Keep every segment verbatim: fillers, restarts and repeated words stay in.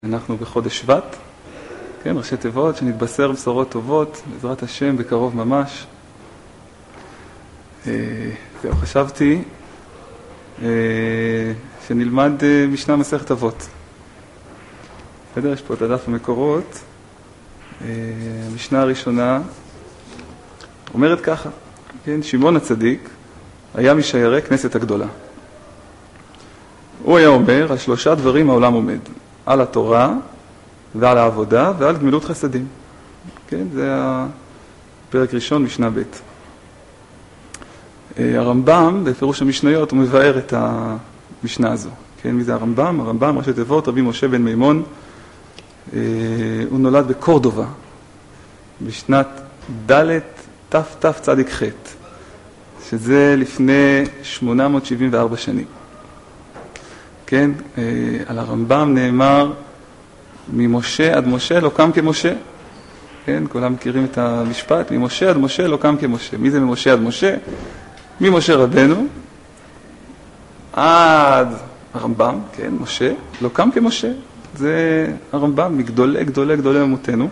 אנחנו בחודש שבט, כן, ראשי תיבות, שנתבשר בשורות טובות, בעזרת השם, בקרוב ממש. זהו, חשבתי שנלמד משנה מסכת אבות. בסדר, יש פה את הדף המקורות. המשנה הראשונה אומרת ככה, כן, שמעון הצדיק היה משיירי כנסת הגדולה. הוא היה אומר, על שלושה דברים העולם עומד. על התורה ועל העבודה ועל גמילות חסדים. כן, זה הפרק ראשון, משנה ב'. הרמב"ם, בפירוש המשניות, הוא מבאר את המשנה הזו. כן, מי זה הרמב"ם? הרמב"ם, ראשי תיבות, רבי משה בן מימון. הוא נולד בקורדובה, בשנת ד' תתצ"ח, שזה לפני שמונה מאות שבעים וארבע שנים. כן, על הרמב"ם נאמר, ממשה עד משה לא קם כמשה. כן, כולם מכירים את המשפט, ממשה עד משה לא קם כמשה. מי זה ממשה עד משה? ממשה רבנו עד הרמב"ם, כן, משה, לא קם כמשה. זה הרמב"ם, מגדולי גדולי גדולי אמותינו.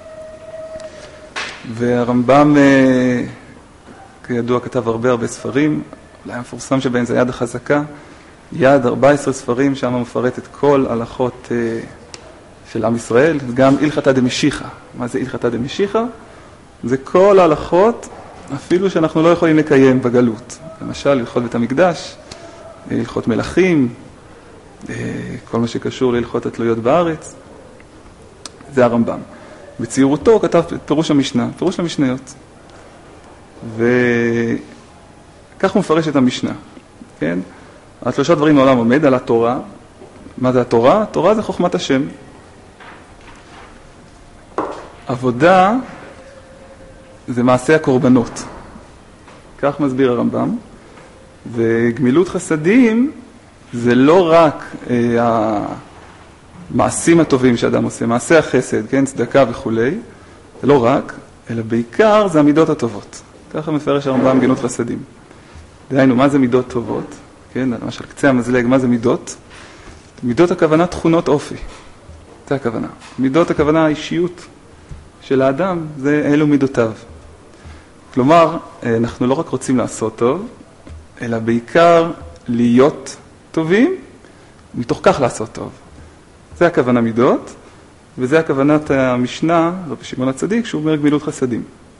והרמב"ם, כידוע, כתב הרבה הרבה ספרים, אולי המפורסם שבהם זה יד החזקה. יד ארבעה עשר ספרים, שם מפרט את כל הלכות של עם ישראל, גם הלכתא דמשיחא. מה זה הלכתא דמשיחא? זה כל ההלכות, אפילו שאנחנו לא יכולים לקיים בגלות. למשל, הלכות בית המקדש, הלכות מלכים, כל מה שקשור להלכות התלויות בארץ. זה הרמב"ם. בציורותו הוא כתב את פירוש המשנה, פירוש המשניות. וכך הוא מפרש את המשנה, כן? על שלושה דברים העולם עומד, על התורה. מה זה התורה? התורה זה חוכמת השם. עבודה זה מעשה הקורבנות. כך מסביר הרמב"ם. וגמילות חסדים זה לא רק אה, המעשים הטובים שאדם עושה, מעשה החסד, כן, צדקה וכו'. זה לא רק, אלא בעיקר זה המידות הטובות. ככה מפרש הרמב"ם גמילות חסדים. דהיינו, מה זה מידות טובות? כן, למשל, קצה המזלג, מה זה מידות? מידות הכוונה תכונות אופי. זה הכוונה. מידות הכוונה האישיות של האדם, זה אלו מידותיו. כלומר, אנחנו לא רק רוצים לעשות טוב, אלא בעיקר להיות טובים, מתוך כך לעשות טוב. זה הכוונה מידות, וזה הכוונת המשנה, רבי שמעון הצדיק, שהוא אומר גמילות חסדים.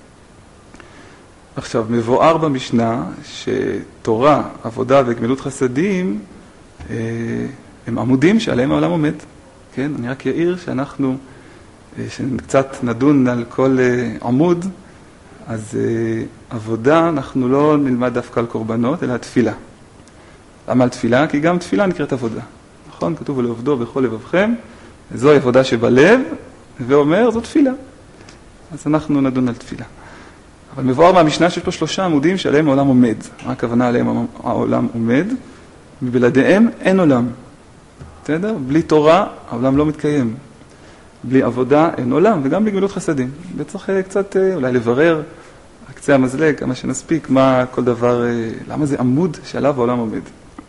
עכשיו, מבואר במשנה שתורה, עבודה וגמילות חסדים אה, הם עמודים שעליהם העולם עומד. כן, אני רק אעיר שאנחנו, אה, שקצת נדון על כל אה, עמוד, אז אה, עבודה אנחנו לא נלמד דווקא על קורבנות, אלא תפילה. למה על תפילה? כי גם תפילה נקראת עבודה. נכון? כתוב ולעבדו בכל לבבכם, זוהי עבודה שבלב, ואומר זו תפילה. אז אנחנו נדון על תפילה. אבל מבואר מהמשנה שיש פה שלושה עמודים שעליהם העולם עומד. מה הכוונה עליהם העולם עומד? ובלעדיהם אין עולם. בסדר? בלי תורה העולם לא מתקיים. בלי עבודה אין עולם, וגם בלי גמילות חסדים. וצריך קצת אולי לברר, קצה המזלג, כמה שנספיק, מה כל דבר, למה זה עמוד שעליו העולם עומד.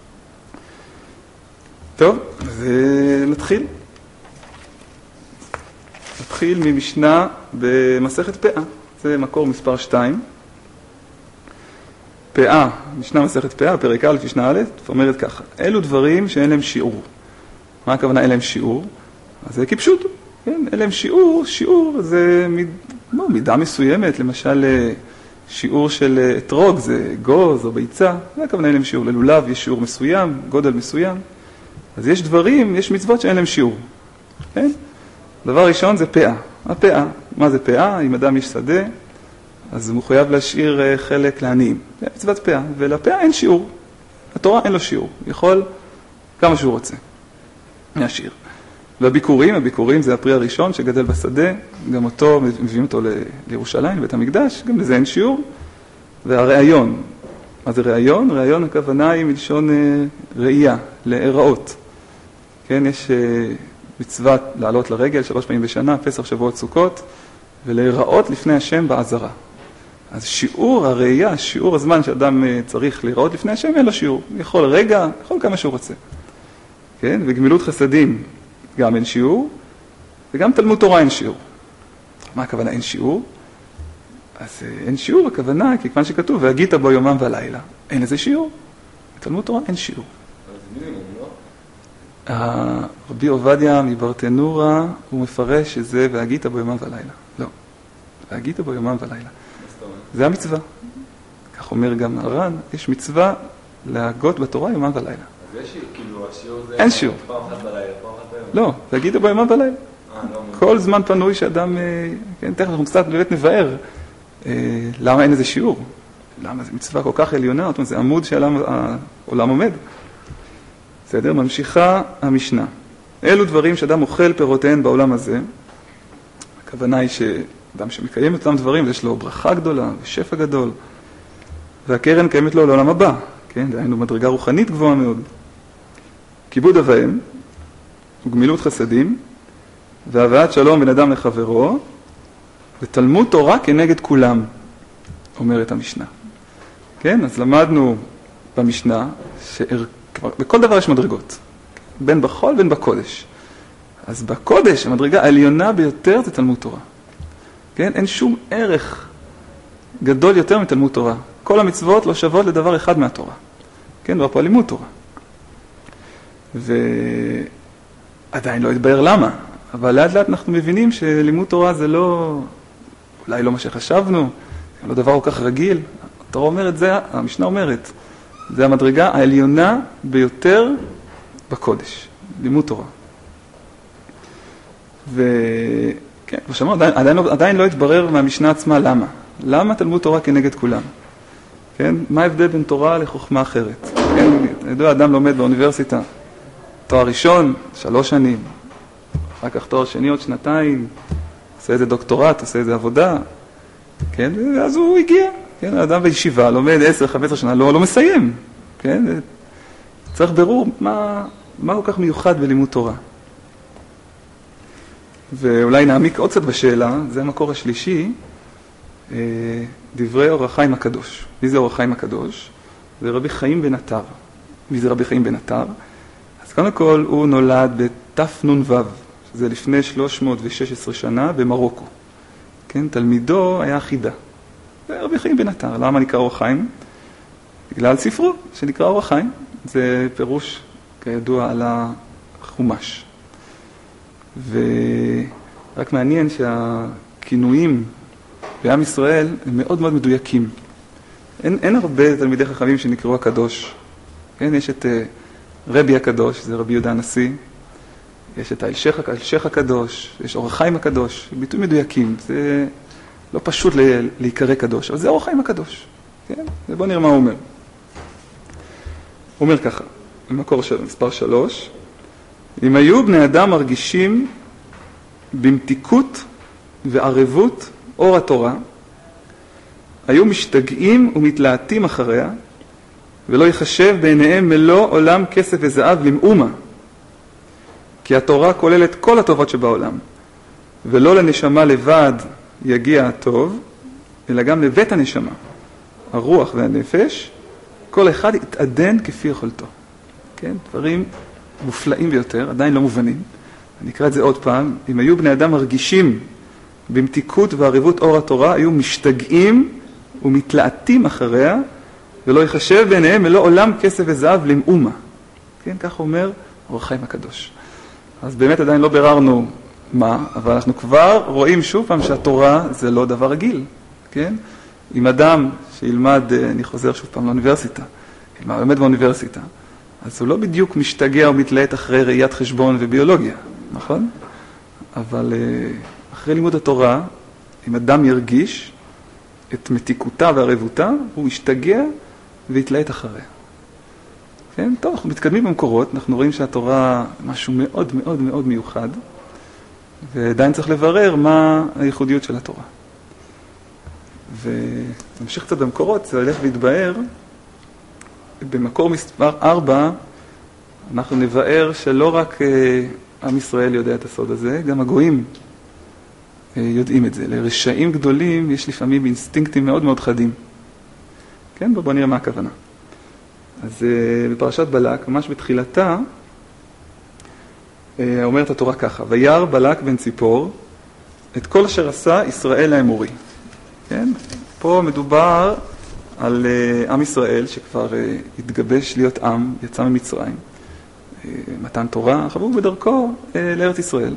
טוב, אז נתחיל. נתחיל ממשנה במסכת פאה. זה מקור מספר שתיים. פאה, משנה מסכת פאה, פרק א', משנה א', אומרת ככה, אלו דברים שאין להם שיעור. מה הכוונה אין להם שיעור? אז זה כפשוט, כן? אין להם שיעור, שיעור זה מיד, לא, מידה מסוימת, למשל שיעור של אתרוג, זה גוז או ביצה, זה הכוונה אין להם שיעור. ללולב יש שיעור מסוים, גודל מסוים. אז יש דברים, יש מצוות שאין להם שיעור. כן? דבר ראשון זה פאה. הפאה, מה זה פאה? אם אדם יש שדה, אז הוא מחויב להשאיר חלק לעניים. זה מצוות פאה, ולפאה אין שיעור. התורה אין לו שיעור. יכול כמה שהוא רוצה להשאיר. והביקורים, הביקורים זה הפרי הראשון שגדל בשדה, גם אותו, מביאים אותו לירושלים, לבית המקדש, גם לזה אין שיעור. והראיון, מה זה ראיון? ראיון הכוונה היא מלשון ראייה, להיראות. כן, יש מצוות לעלות לרגל שלוש פעמים בשנה, פסח, שבועות, סוכות, ולהיראות לפני השם בעזרה. אז שיעור הראייה, שיעור הזמן שאדם צריך להיראות לפני השם, אין לו שיעור. יכול רגע, יכול כמה שהוא רוצה. כן? וגמילות חסדים, גם אין שיעור, וגם תלמוד תורה אין שיעור. מה הכוונה אין שיעור? אז אין שיעור, הכוונה, כי כיוון שכתוב, והגית בו יומם ולילה. אין איזה שיעור. בתלמוד תורה אין שיעור. זה מינימום, לא? רבי עובדיה מברטנורה, הוא מפרש שזה והגית בו יומם ולילה. לא. והגית בו יומם ולילה. זה המצווה. כך אומר גם הר"ן, יש מצווה להגות בתורה יומם ולילה. אז יש כאילו השיעור זה... אין שיעור. פעם אחת בלילה, פעם אחת ביום. לא, והגית בו יומם ולילה. אה, לא. כל זמן פנוי שאדם, כן, תכף אנחנו קצת באמת נבהר, למה אין איזה שיעור? למה זה מצווה כל כך עליונה? זאת אומרת, זה עמוד שהעולם עומד. בסדר, ממשיכה המשנה. אלו דברים שאדם אוכל פירותיהן בעולם הזה. הכוונה היא שאדם שמקיים את אותם דברים, יש לו ברכה גדולה ושפע גדול, והקרן קיימת לו לעולם הבא. כן, דהיינו מדרגה רוחנית גבוהה מאוד. כיבוד אב ואם, וגמילות חסדים, והבאת שלום בין אדם לחברו, ותלמוד תורה כנגד כולם, אומרת המשנה. כן, אז למדנו במשנה, שבכל דבר יש מדרגות, בין בחול בין בקודש. אז בקודש, המדרגה העליונה ביותר זה תלמוד תורה. כן, אין שום ערך גדול יותר מתלמוד תורה. כל המצוות לא שוות לדבר אחד מהתורה. כן, דבר פה לימוד תורה. ועדיין לא יתבהר למה. אבל לאט לאט אנחנו מבינים שלימוד תורה זה לא, אולי לא מה שחשבנו, לא דבר כל כך רגיל. התורה אומרת, זה, המשנה אומרת, זה המדרגה העליונה ביותר בקודש, לימוד תורה. וכן, כמו שאמרנו, עדיין, עדיין, עדיין לא התברר מהמשנה עצמה למה. למה תלמוד תורה כנגד כולם? כן, מה ההבדל בין תורה לחוכמה אחרת? כן, ידוע, אדם לומד באוניברסיטה, תואר ראשון, שלוש שנים, אחר כך תואר שני עוד שנתיים, עושה איזה דוקטורט, עושה איזה עבודה, כן, ואז הוא הגיע, כן, האדם בישיבה, לומד עשר, חמש עשרה שנה, לא, לא מסיים, כן, צריך ברור מה, מה כל כך מיוחד בלימוד תורה. ואולי נעמיק עוד קצת בשאלה, זה המקור השלישי, דברי אור החיים הקדוש. מי זה אור החיים הקדוש? זה רבי חיים בן עטר. מי זה רבי חיים בן עטר? אז קודם כל הוא נולד בתנ"ו, שזה לפני שלוש מאות ושש עשרה שנה במרוקו. כן, תלמידו היה חידה. זה רבי חיים בן עטר. למה נקרא אור החיים? בגלל ספרו שנקרא אור החיים. זה פירוש כידוע על החומש. ורק מעניין שהכינויים בעם ישראל הם מאוד מאוד מדויקים. אין, אין הרבה תלמידי חכמים שנקראו הקדוש. כן, יש את uh, רבי הקדוש, זה רבי יהודה הנשיא. יש את האלשך, האלשך הקדוש, יש אור החיים הקדוש. ביטוי מדויקים. זה לא פשוט ל- להיקרא קדוש, אבל זה אור החיים הקדוש. כן? ובוא נראה מה הוא אומר. הוא אומר ככה, במקור של מספר שלוש, אם היו בני אדם מרגישים במתיקות וערבות אור התורה, היו משתגעים ומתלהטים אחריה, ולא יחשב בעיניהם מלוא עולם כסף וזהב למאומה, כי התורה כוללת כל הטובות שבעולם, ולא לנשמה לבד יגיע הטוב, אלא גם לבית הנשמה, הרוח והנפש, כל אחד יתעדן כפי יכולתו. כן, דברים מופלאים ביותר, עדיין לא מובנים. אני אקרא את זה עוד פעם. אם היו בני אדם מרגישים במתיקות וערבות אור התורה, היו משתגעים ומתלהטים אחריה, ולא יחשב ביניהם מלוא עולם כסף וזהב למאומה. כן, כך אומר אור החיים הקדוש. אז באמת עדיין לא ביררנו מה, אבל אנחנו כבר רואים שוב פעם שהתורה זה לא דבר רגיל. כן? אם אדם שילמד, אני חוזר שוב פעם לאוניברסיטה, ילמד באמת באוניברסיטה, אז הוא לא בדיוק משתגע או מתלהט אחרי ראיית חשבון וביולוגיה, נכון? אבל אחרי לימוד התורה, אם אדם ירגיש את מתיקותה וערבותה, הוא משתגע ויתלהט אחריה. כן? טוב, אנחנו מתקדמים במקורות, אנחנו רואים שהתורה משהו מאוד מאוד מאוד מיוחד, ועדיין צריך לברר מה הייחודיות של התורה. ונמשיך קצת במקורות, זה הולך והתבהר. במקור מספר ארבע, אנחנו נבהר שלא רק עם ישראל יודע את הסוד הזה, גם הגויים יודעים את זה. לרשעים גדולים יש לפעמים אינסטינקטים מאוד מאוד חדים. כן, בוא, בוא נראה מה הכוונה. אז בפרשת בלק, ממש בתחילתה, אומרת התורה ככה, וירא בלק בן ציפור את כל אשר עשה ישראל האמורי. כן? פה מדובר על עם ישראל שכבר התגבש להיות עם, יצא ממצרים. מתן תורה, חבור בדרכו לארץ ישראל.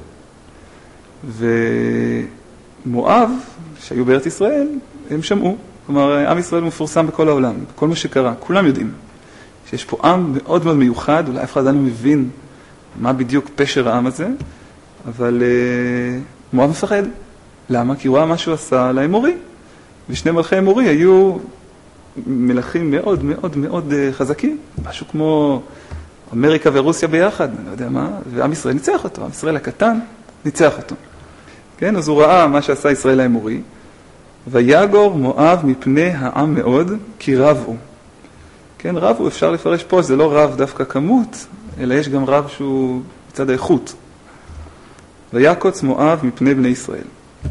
ומואב, שהיו בארץ ישראל, הם שמעו. כלומר, עם ישראל מפורסם בכל העולם, בכל מה שקרה. כולם יודעים שיש פה עם מאוד מאוד מיוחד, אולי אף אחד לא מבין מה בדיוק פשר העם הזה, אבל מואב מפחד. למה? כי הוא ראה מה שהוא עשה לאמורי. ושני מלכי אמורי היו מלכים מאוד מאוד מאוד חזקים, משהו כמו אמריקה ורוסיה ביחד, אני לא יודע מה, ועם ישראל ניצח אותו, עם ישראל הקטן ניצח אותו. כן, אז הוא ראה מה שעשה ישראל האמורי, ויגור מואב מפני העם מאוד, כי רב הוא. כן, רב הוא אפשר לפרש פה, זה לא רב דווקא כמות, אלא יש גם רב שהוא מצד האיכות. ויקוץ מואב מפני בני ישראל.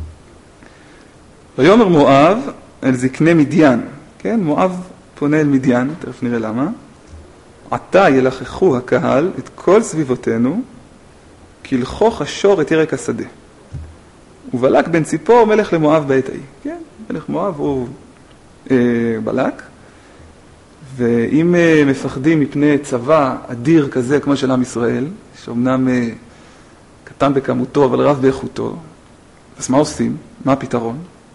ויאמר מואב אל זקני מדיין, כן, מואב פונה אל מדיין, תכף נראה למה. עתה ילחכו הקהל את כל סביבותינו, כלכוך השור את ירק השדה. ובלק בן ציפור מלך למואב בעת ההיא. כן, מלך מואב הוא אה, בלק, ואם אה, מפחדים מפני צבא אדיר כזה כמו של עם ישראל, שאומנם אה, קטן בכמותו אבל רב באיכותו, אז מה עושים? מה הפתרון?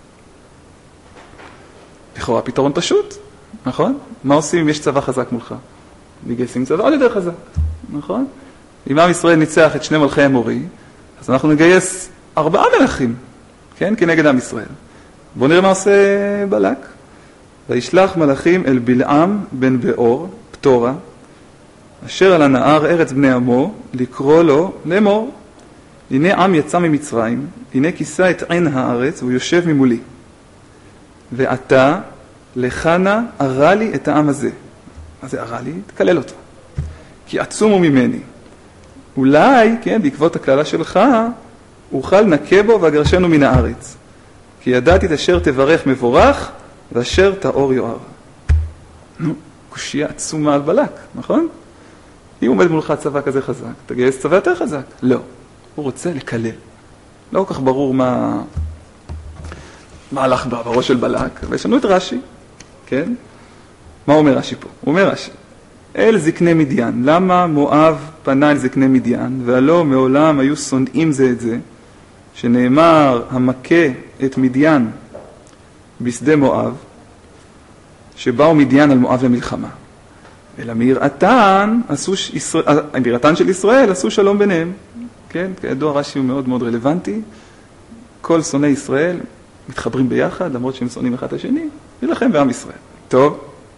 לכאורה פתרון פשוט, נכון? מה עושים אם יש צבא חזק מולך? מגייסים צבא עוד יותר חזק, נכון? אם עם ישראל ניצח את שני מלכי אמורי, אז אנחנו נגייס ארבעה מלכים, כן? כנגד עם ישראל. בואו נראה מה עושה בלק. וישלח מלאכים אל בלעם בן באור, פטורה, אשר על הנהר ארץ בני עמו, לקרוא לו לאמור. הנה עם יצא ממצרים, הנה כיסה את עין הארץ, והוא יושב ממולי. ואתה, לחנה, הרע לי את העם הזה. מה זה הרע לי? תקלל אותו. כי עצומו ממני. אולי, כן, בעקבות הכללה שלך, אוכל נקה בו ואגרשנו מן הארץ. כי ידעתי את אשר תברך מבורך, ואשר תאור יואר. נו, קושיה עצומה על בלק, נכון? אם עומד מולך צבא כזה חזק, תגייס צבא יותר חזק. לא, הוא רוצה לקלל. לא כל כך ברור מה... מה הלך בראש של בלק, וישנו את רש"י, כן? מה אומר רש"י פה? הוא אומר רש"י, אל זקני מדיין, למה מואב פנה אל זקני מדיין, והלא מעולם היו שונאים זה את זה, שנאמר המכה את מדיין בשדה מואב, שבאו מדיין על מואב למלחמה. אלא מיראתן, עשו ישראל, מיראתן של ישראל עשו שלום ביניהם, כן? כידוע רש"י הוא מאוד מאוד רלוונטי, כל שונאי ישראל מתחברים ביחד, למרות שהם שונאים אחד את השני, ולכם בעם ישראל. טוב.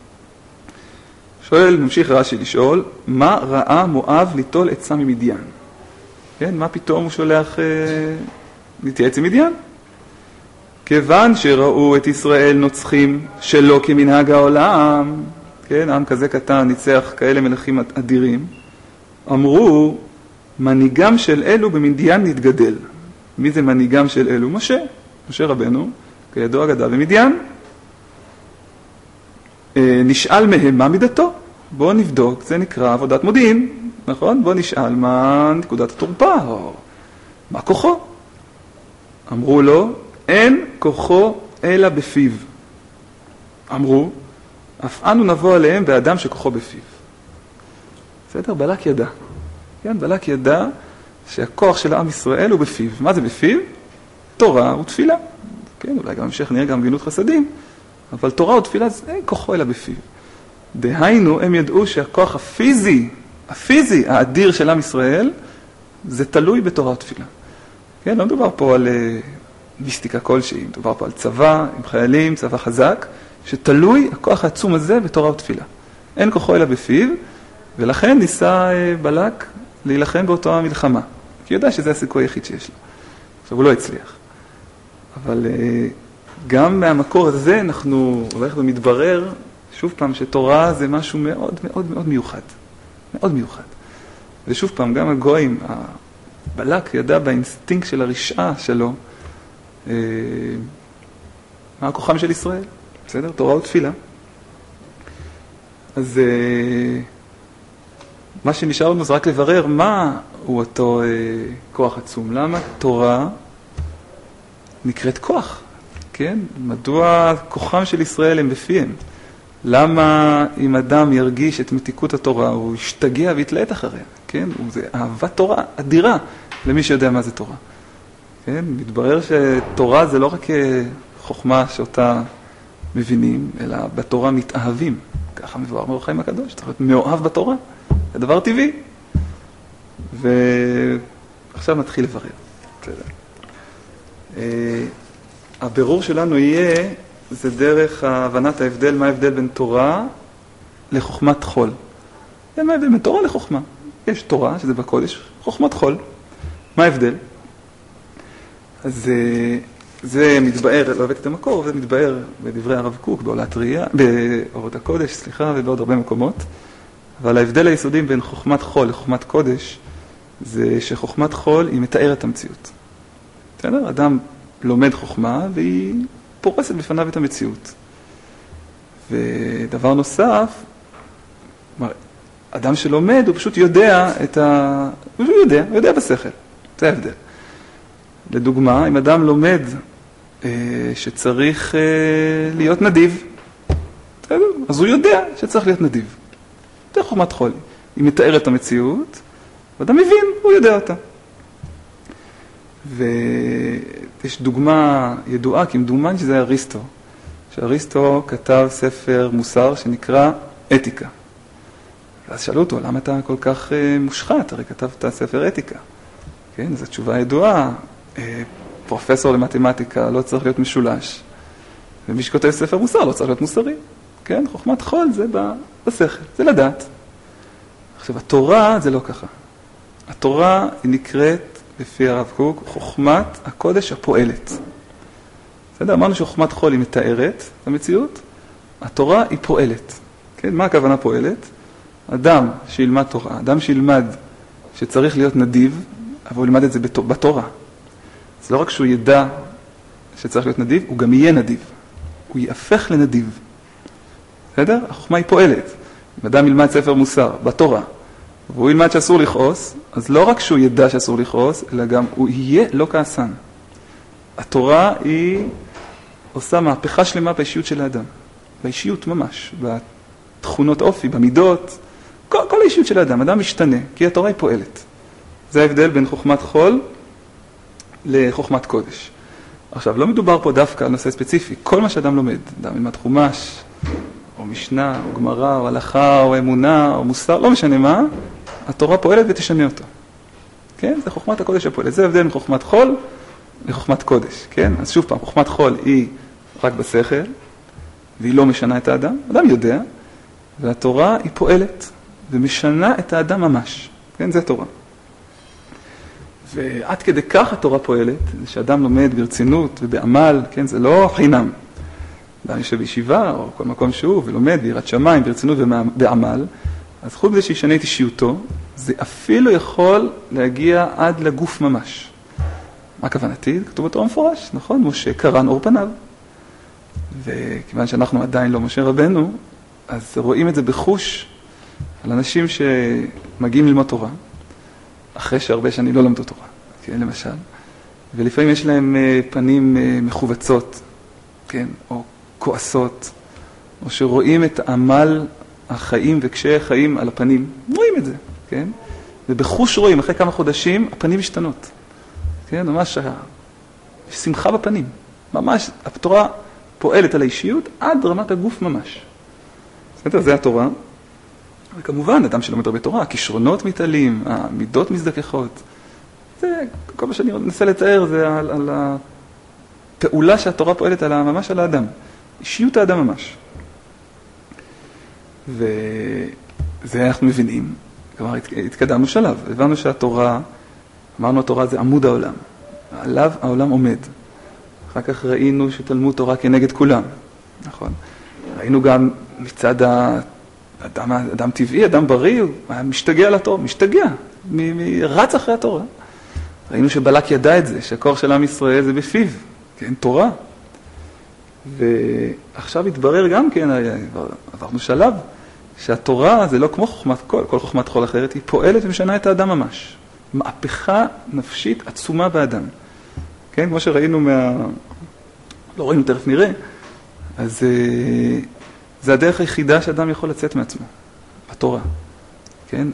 שואל, ממשיך רש"י לשאול, מה ראה מואב ליטול עצה ממדיין? כן, מה פתאום הוא שולח אה, להתייעץ עם מדיין? כיוון שראו את ישראל נוצחים שלא כמנהג העולם, כן, עם כזה קטן ניצח כאלה מלכים אדירים, אמרו, מנהיגם של אלו במדיין נתגדל. מי זה מנהיגם של אלו? משה. משה רבנו, כידוע גדל במדיין. נשאל מהם מה מידתו. בואו נבדוק, זה נקרא עבודת מודיעין, נכון? בואו נשאל מה נקודת התורפה, או מה כוחו. אמרו לו, אין כוחו אלא בפיו. אמרו, אף אנו נבוא עליהם באדם שכוחו בפיו. בסדר? בלק ידע. כן, בלק ידע שהכוח של העם ישראל הוא בפיו. מה זה בפיו? תורה ותפילה. כן, אולי גם המשך נראה גם גמילות חסדים, אבל תורה ותפילה זה אין כוחו אלא בפיו. דהיינו, הם ידעו שהכוח הפיזי, הפיזי האדיר של עם ישראל, זה תלוי בתורה ותפילה. כן, לא מדובר פה על מיסטיקה כלשהי, מדובר פה על צבא עם חיילים, צבא חזק, שתלוי הכוח העצום הזה בתורה ותפילה. אין כוחו אלא בפיו, ולכן ניסה בלק להילחם באותו המלחמה. כי הוא יודע שזה הסיכוי היחיד שיש לו. עכשיו הוא לא הצליח. אבל גם מהמקור הזה אנחנו הולך ומתברר שוב פעם שתורה זה משהו מאוד מאוד מאוד מיוחד. מאוד מיוחד. ושוב פעם, גם הגויים, הבלק ידע באינסטינקט של הרשעה שלו, מה הכוחם של ישראל. בסדר? תורה ותפילה. אז מה שנשאר לנו זה רק לברר מה הוא אותו אה, כוח עצום. למה תורה נקראת כוח? כן? מדוע כוחם של ישראל הם בפיהם? למה אם אדם ירגיש את מתיקות התורה, הוא ישתגע ויתלהט אחריה? כן? זה אהבת תורה אדירה למי שיודע מה זה תורה. כן? מתברר שתורה זה לא רק חוכמה שאותה מבינים, אלא בתורה מתאהבים. ככה מבואר מאור החיים הקדוש, צריך להיות מאוהב בתורה. זה דבר טבעי. ועכשיו נתחיל לברר. הבירור שלנו יהיה, זה דרך הבנת ההבדל, מה ההבדל בין תורה לחוכמת חול. מה ההבדל בין תורה לחוכמה? יש תורה, שזה בקודש, חוכמת חול. מה ההבדל? אז זה מתבאר, לא הבאתי את המקור, זה מתבאר בדברי הרב קוק, בעולת ראייה, באורות הקודש, סליחה, ובעוד הרבה מקומות. אבל ההבדל היסודי בין חוכמת חול לחוכמת קודש, זה שחוכמת חול היא מתארת המציאות. בסדר? אדם לומד חוכמה והיא פורסת בפניו את המציאות. ודבר נוסף, אדם שלומד הוא פשוט יודע את ה... הוא יודע, הוא יודע בשכל. זה ההבדל. לדוגמה, אם אדם לומד אה, שצריך אה, להיות נדיב, בסדר? אז הוא יודע שצריך להיות נדיב. זה חוכמת חול. היא מתארת את המציאות, ואדם מבין, הוא יודע אותה. ויש דוגמה ידועה, כי מדומן שזה אריסטו. שאריסטו כתב ספר מוסר שנקרא אתיקה. אז שאלו אותו, למה אתה כל כך מושחת? הרי כתבת ספר אתיקה. כן, זו תשובה ידועה. פרופסור למתמטיקה לא צריך להיות משולש. ומי שכותב ספר מוסר לא צריך להיות מוסרי. כן, חוכמת חול זה בשכל, זה לדעת. עכשיו, התורה זה לא ככה. התורה היא נקראת, לפי הרב קוק, חוכמת הקודש הפועלת. בסדר? אמרנו שחוכמת חול היא מתארת את המציאות, התורה היא פועלת. כן? מה הכוונה פועלת? אדם שילמד תורה, אדם שילמד שצריך להיות נדיב, אבל הוא ילמד את זה בתורה. זה לא רק שהוא ידע שצריך להיות נדיב, הוא גם יהיה נדיב. הוא יהפך לנדיב. בסדר? החוכמה היא פועלת. אם אדם ילמד ספר מוסר בתורה, והוא ילמד שאסור לכעוס, אז לא רק שהוא ידע שאסור לכעוס, אלא גם הוא יהיה לא כעסן. התורה היא עושה מהפכה שלמה באישיות של האדם. באישיות ממש, בתכונות אופי, במידות, כל, כל האישיות של האדם. האדם משתנה, כי התורה היא פועלת. זה ההבדל בין חוכמת חול לחוכמת קודש. עכשיו, לא מדובר פה דווקא על נושא ספציפי. כל מה שאדם לומד, אדם ילמד חומש, או משנה, או גמרא, או הלכה, או אמונה, או מוסר, לא משנה מה, התורה פועלת ותשנה אותו. כן? זה חוכמת הקודש הפועלת. זה הבדל מחוכמת חול לחוכמת קודש. כן? אז שוב פעם, חוכמת חול היא רק בשכל, והיא לא משנה את האדם. האדם יודע, והתורה היא פועלת, ומשנה את האדם ממש. כן? זה התורה. ועד כדי כך התורה פועלת, זה שאדם לומד ברצינות ובעמל, כן? זה לא חינם. אדם יושב בישיבה, או כל מקום שהוא, ולומד ביראת שמיים, ברצינות ובעמל, אז חוץ בזה שישנה את אישיותו, זה אפילו יכול להגיע עד לגוף ממש. מה כוונתי? כתוב בתורה מפורש, נכון? משה קרן אור פניו. וכיוון שאנחנו עדיין לא משה רבנו, אז רואים את זה בחוש על אנשים שמגיעים ללמוד תורה, אחרי שהרבה שנים לא למדו תורה, כן, למשל. ולפעמים יש להם פנים מחובצות, כן, או כועסות, או שרואים את עמל החיים וקשי החיים על הפנים, רואים את זה, כן? ובחוש רואים, אחרי כמה חודשים, הפנים משתנות. כן, ממש שמחה בפנים. ממש, התורה פועלת על האישיות עד רמת הגוף ממש. בסדר, זה התורה. וכמובן, אדם שלומד הרבה תורה, הכישרונות מתעלים, המידות מזדככות. זה, כל מה שאני מנסה לתאר, זה על, על הפעולה שהתורה פועלת על, ממש על האדם. אישיות האדם ממש. וזה אנחנו מבינים. כלומר, התקדמנו שלב. הבנו שהתורה, אמרנו התורה זה עמוד העולם. עליו העולם עומד. אחר כך ראינו שתלמוד תורה כנגד כולם. נכון. ראינו גם מצד האדם, אדם טבעי, אדם בריא, הוא משתגע לתורה, משתגע, רץ אחרי התורה. ראינו שבלק ידע את זה, שהכוח של עם ישראל זה בפיו, כן, תורה. ועכשיו התברר גם כן, עברנו שלב, שהתורה זה לא כמו חוכמת כל, כל חוכמת חול אחרת, היא פועלת ומשנה את האדם ממש. מהפכה נפשית עצומה באדם. כן, כמו שראינו מה... לא ראינו, תכף נראה. אז זה הדרך היחידה שאדם יכול לצאת מעצמו, בתורה. כן,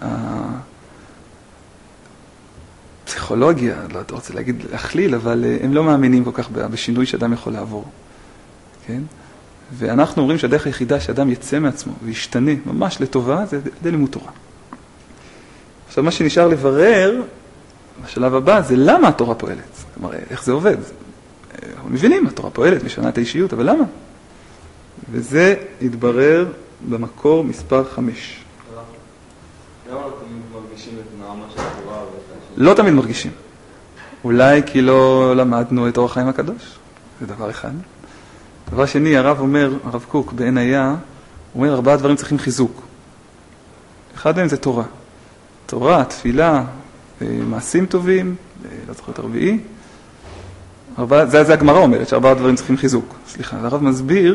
הפסיכולוגיה, לא רוצה להגיד להכליל, אבל הם לא מאמינים כל כך בשינוי שאדם יכול לעבור. כן? ואנחנו אומרים שהדרך היחידה שאדם יצא מעצמו וישתנה ממש לטובה, זה די לימוד תורה. עכשיו, מה שנשאר לברר, בשלב הבא, זה למה התורה פועלת. כלומר, איך זה עובד. אנחנו מבינים, התורה פועלת, משנה את האישיות, אבל למה? וזה יתברר במקור מספר חמש. למה לא תמיד מרגישים את נעמה של התורה? לא תמיד מרגישים. אולי כי לא למדנו את אורח חיים הקדוש. זה דבר אחד. דבר שני, הרב אומר, הרב קוק בעין היה, הוא אומר, ארבעה דברים צריכים חיזוק. אחד מהם זה תורה. תורה, תפילה, מעשים טובים, לא זוכר את הרביעי. ארבעה, זה, זה הגמרא אומרת, שארבעה דברים צריכים חיזוק. סליחה, הרב מסביר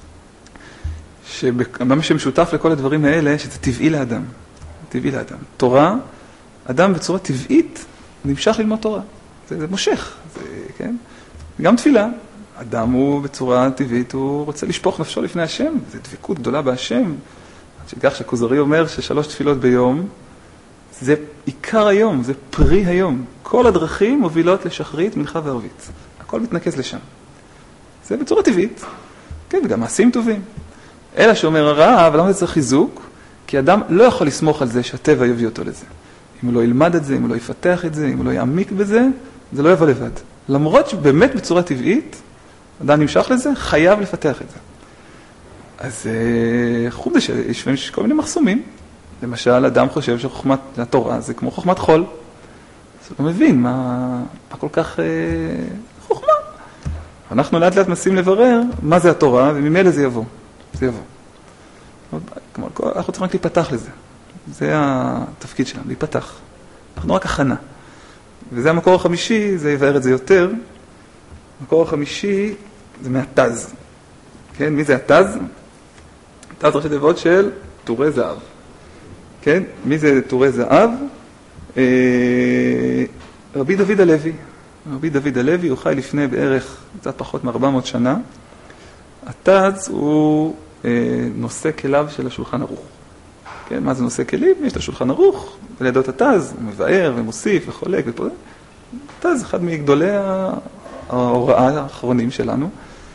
שמה שמשותף לכל הדברים האלה, שזה טבעי לאדם. טבעי לאדם. תורה, אדם בצורה טבעית נמשך ללמוד תורה. זה, זה מושך, זה, כן? גם תפילה. אדם הוא בצורה טבעית, הוא רוצה לשפוך נפשו לפני השם, זו דבקות גדולה בהשם. שכך שכוזרי אומר ששלוש תפילות ביום, זה עיקר היום, זה פרי היום. כל הדרכים מובילות לשחרית, מנחה וערבית. הכל מתנקז לשם. זה בצורה טבעית. כן, וגם מעשים טובים. אלא שאומר הרב, למה זה צריך חיזוק? כי אדם לא יכול לסמוך על זה שהטבע יביא אותו לזה. אם הוא לא ילמד את זה, אם הוא לא יפתח את זה, אם הוא לא יעמיק בזה, זה לא יבוא לבד. למרות שבאמת בצורה טבעית, אדם נמשך לזה, חייב לפתח את זה. אז חוץ יש כל מיני מחסומים. למשל, אדם חושב שחוכמת התורה זה כמו חוכמת חול. אז הוא לא מבין מה, מה כל כך אה, חוכמה. אנחנו לאט לאט מנסים לברר מה זה התורה, וממילא זה יבוא. זה יבוא. כמו, אנחנו צריכים רק להיפתח לזה. זה התפקיד שלנו, להיפתח. אנחנו רק הכנה. וזה המקור החמישי, זה יבאר את זה יותר. המקור החמישי זה מהתז. כן, מי זה התז? תז ראשי תיבות של תורי זהב. כן, מי זה תורי זהב? אה, רבי דוד הלוי. רבי דוד הלוי הוא חי לפני בערך קצת פחות מ-ארבע מאות שנה. התז הוא אה, נושא כליו של השולחן ערוך. כן, מה זה נושא כלים? יש את השולחן ערוך, ולידו את התז, הוא מבאר ומוסיף וחולק ופה. תז אחד מגדולי ההוראה האחרונים שלנו.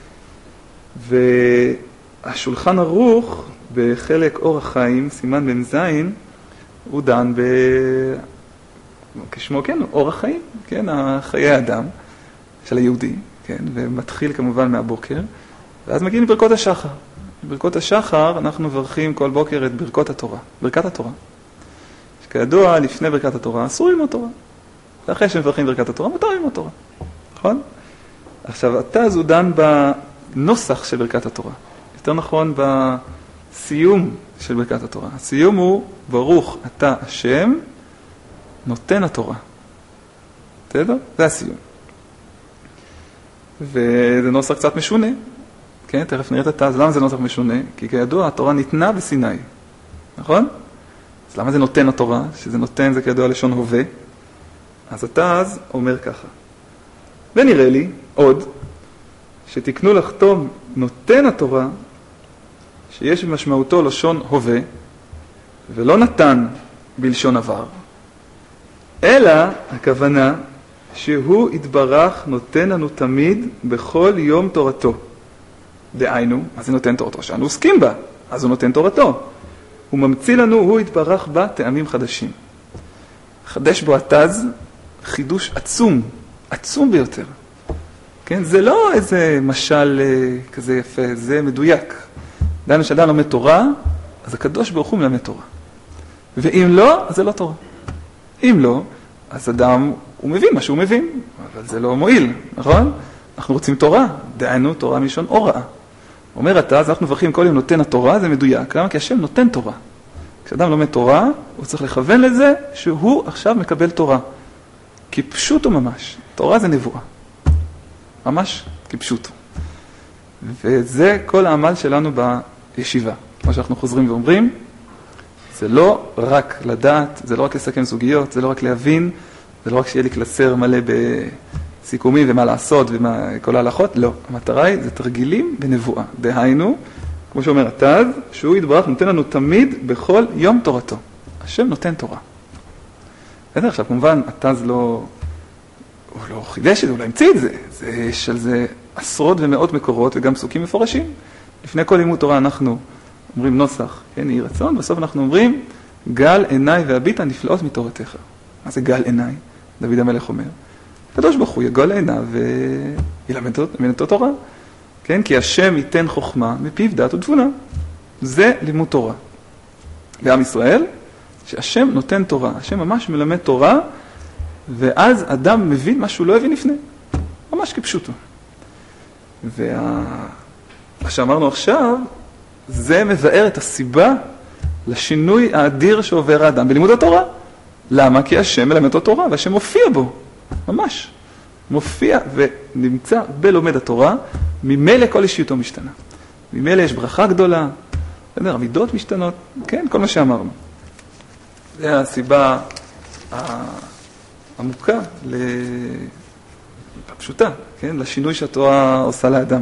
והשולחן ערוך בחלק אור החיים, סימן במזין, הוא דן ב... כשמו, כן, אור החיים, כן, חיי האדם של היהודי, כן, ומתחיל כמובן מהבוקר, ואז מגיעים לברכות השחר. בברכות השחר אנחנו מברכים כל בוקר את ברכות התורה, ברכת התורה. שכידוע, לפני ברכת התורה אסור ללמוד תורה. ואחרי שמברכים ברכת התורה, מותר ללמוד תורה. נכון? עכשיו, התז הוא דן בנוסח של ברכת התורה. יותר נכון, בסיום של ברכת התורה. הסיום הוא, ברוך אתה השם, נותן התורה. בסדר? זה הסיום. וזה נוסח קצת משונה. כן, תכף נראה את התז. למה זה נוסח משונה? כי כידוע, התורה ניתנה בסיני. נכון? אז למה זה נותן התורה? שזה נותן, זה כידוע לשון הווה. אז התז אומר ככה. ונראה לי, עוד, שתקנו לחתום נותן התורה, שיש במשמעותו לשון הווה, ולא נתן בלשון עבר, אלא הכוונה שהוא יתברך נותן לנו תמיד בכל יום תורתו. דהיינו, אז זה נותן תורתו, שאנו עוסקים בה, אז הוא נותן תורתו. הוא ממציא לנו, הוא יתברך בה טעמים חדשים. חדש בו התז, חידוש עצום, עצום ביותר. כן, זה לא איזה משל כזה יפה, זה מדויק. דהיינו שאדם לומד תורה, אז הקדוש ברוך הוא מלמד תורה. ואם לא, אז זה לא תורה. אם לא, אז אדם, הוא מבין מה שהוא מבין, אבל זה לא מועיל, נכון? אנחנו רוצים תורה, דהיינו תורה מלשון הוראה. אומר אתה, אז אנחנו מברכים כל יום נותן התורה, זה מדויק. למה? כי השם נותן תורה. כשאדם לומד תורה, הוא צריך לכוון לזה שהוא עכשיו מקבל תורה. כי פשוטו ממש. תורה זה נבואה. ממש כפשוטו. וזה כל העמל שלנו בישיבה. כמו שאנחנו חוזרים ואומרים, זה לא רק לדעת, זה לא רק לסכם זוגיות, זה לא רק להבין, זה לא רק שיהיה לי קלסר מלא בסיכומים ומה לעשות וכל ההלכות, לא. המטרה היא, זה תרגילים בנבואה. דהיינו, כמו שאומר התז, שהוא יתברך נותן לנו תמיד בכל יום תורתו. השם נותן תורה. בסדר, עכשיו כמובן, התז לא, הוא לא חידש את זה, הוא לא המציא את זה. זה. יש על זה עשרות ומאות מקורות וגם פסוקים מפורשים. לפני כל לימוד תורה אנחנו אומרים נוסח, כן, יהי רצון, בסוף אנחנו אומרים, גל עיניי והביטה נפלאות מתורתך. מה זה גל עיניי? דוד המלך אומר. הקדוש ברוך הוא יגול עיניו וילמד אותו תורה. כן, כי השם ייתן חוכמה מפיו דעת ותבונה. זה לימוד תורה. בעם ישראל, שהשם נותן תורה. השם ממש מלמד תורה, ואז אדם מבין מה שהוא לא הבין לפני. ממש כפשוטו. ומה שאמרנו עכשיו, זה מבאר את הסיבה לשינוי האדיר שעובר האדם בלימוד התורה. למה? כי השם מלמד אותו תורה, והשם מופיע בו. ממש. מופיע ונמצא בלומד התורה, ממילא כל אישיותו משתנה. ממילא יש ברכה גדולה, המידות משתנות, כן, כל מה שאמרנו. זה הסיבה העמוקה, הפשוטה, כן, לשינוי שהתורה עושה לאדם.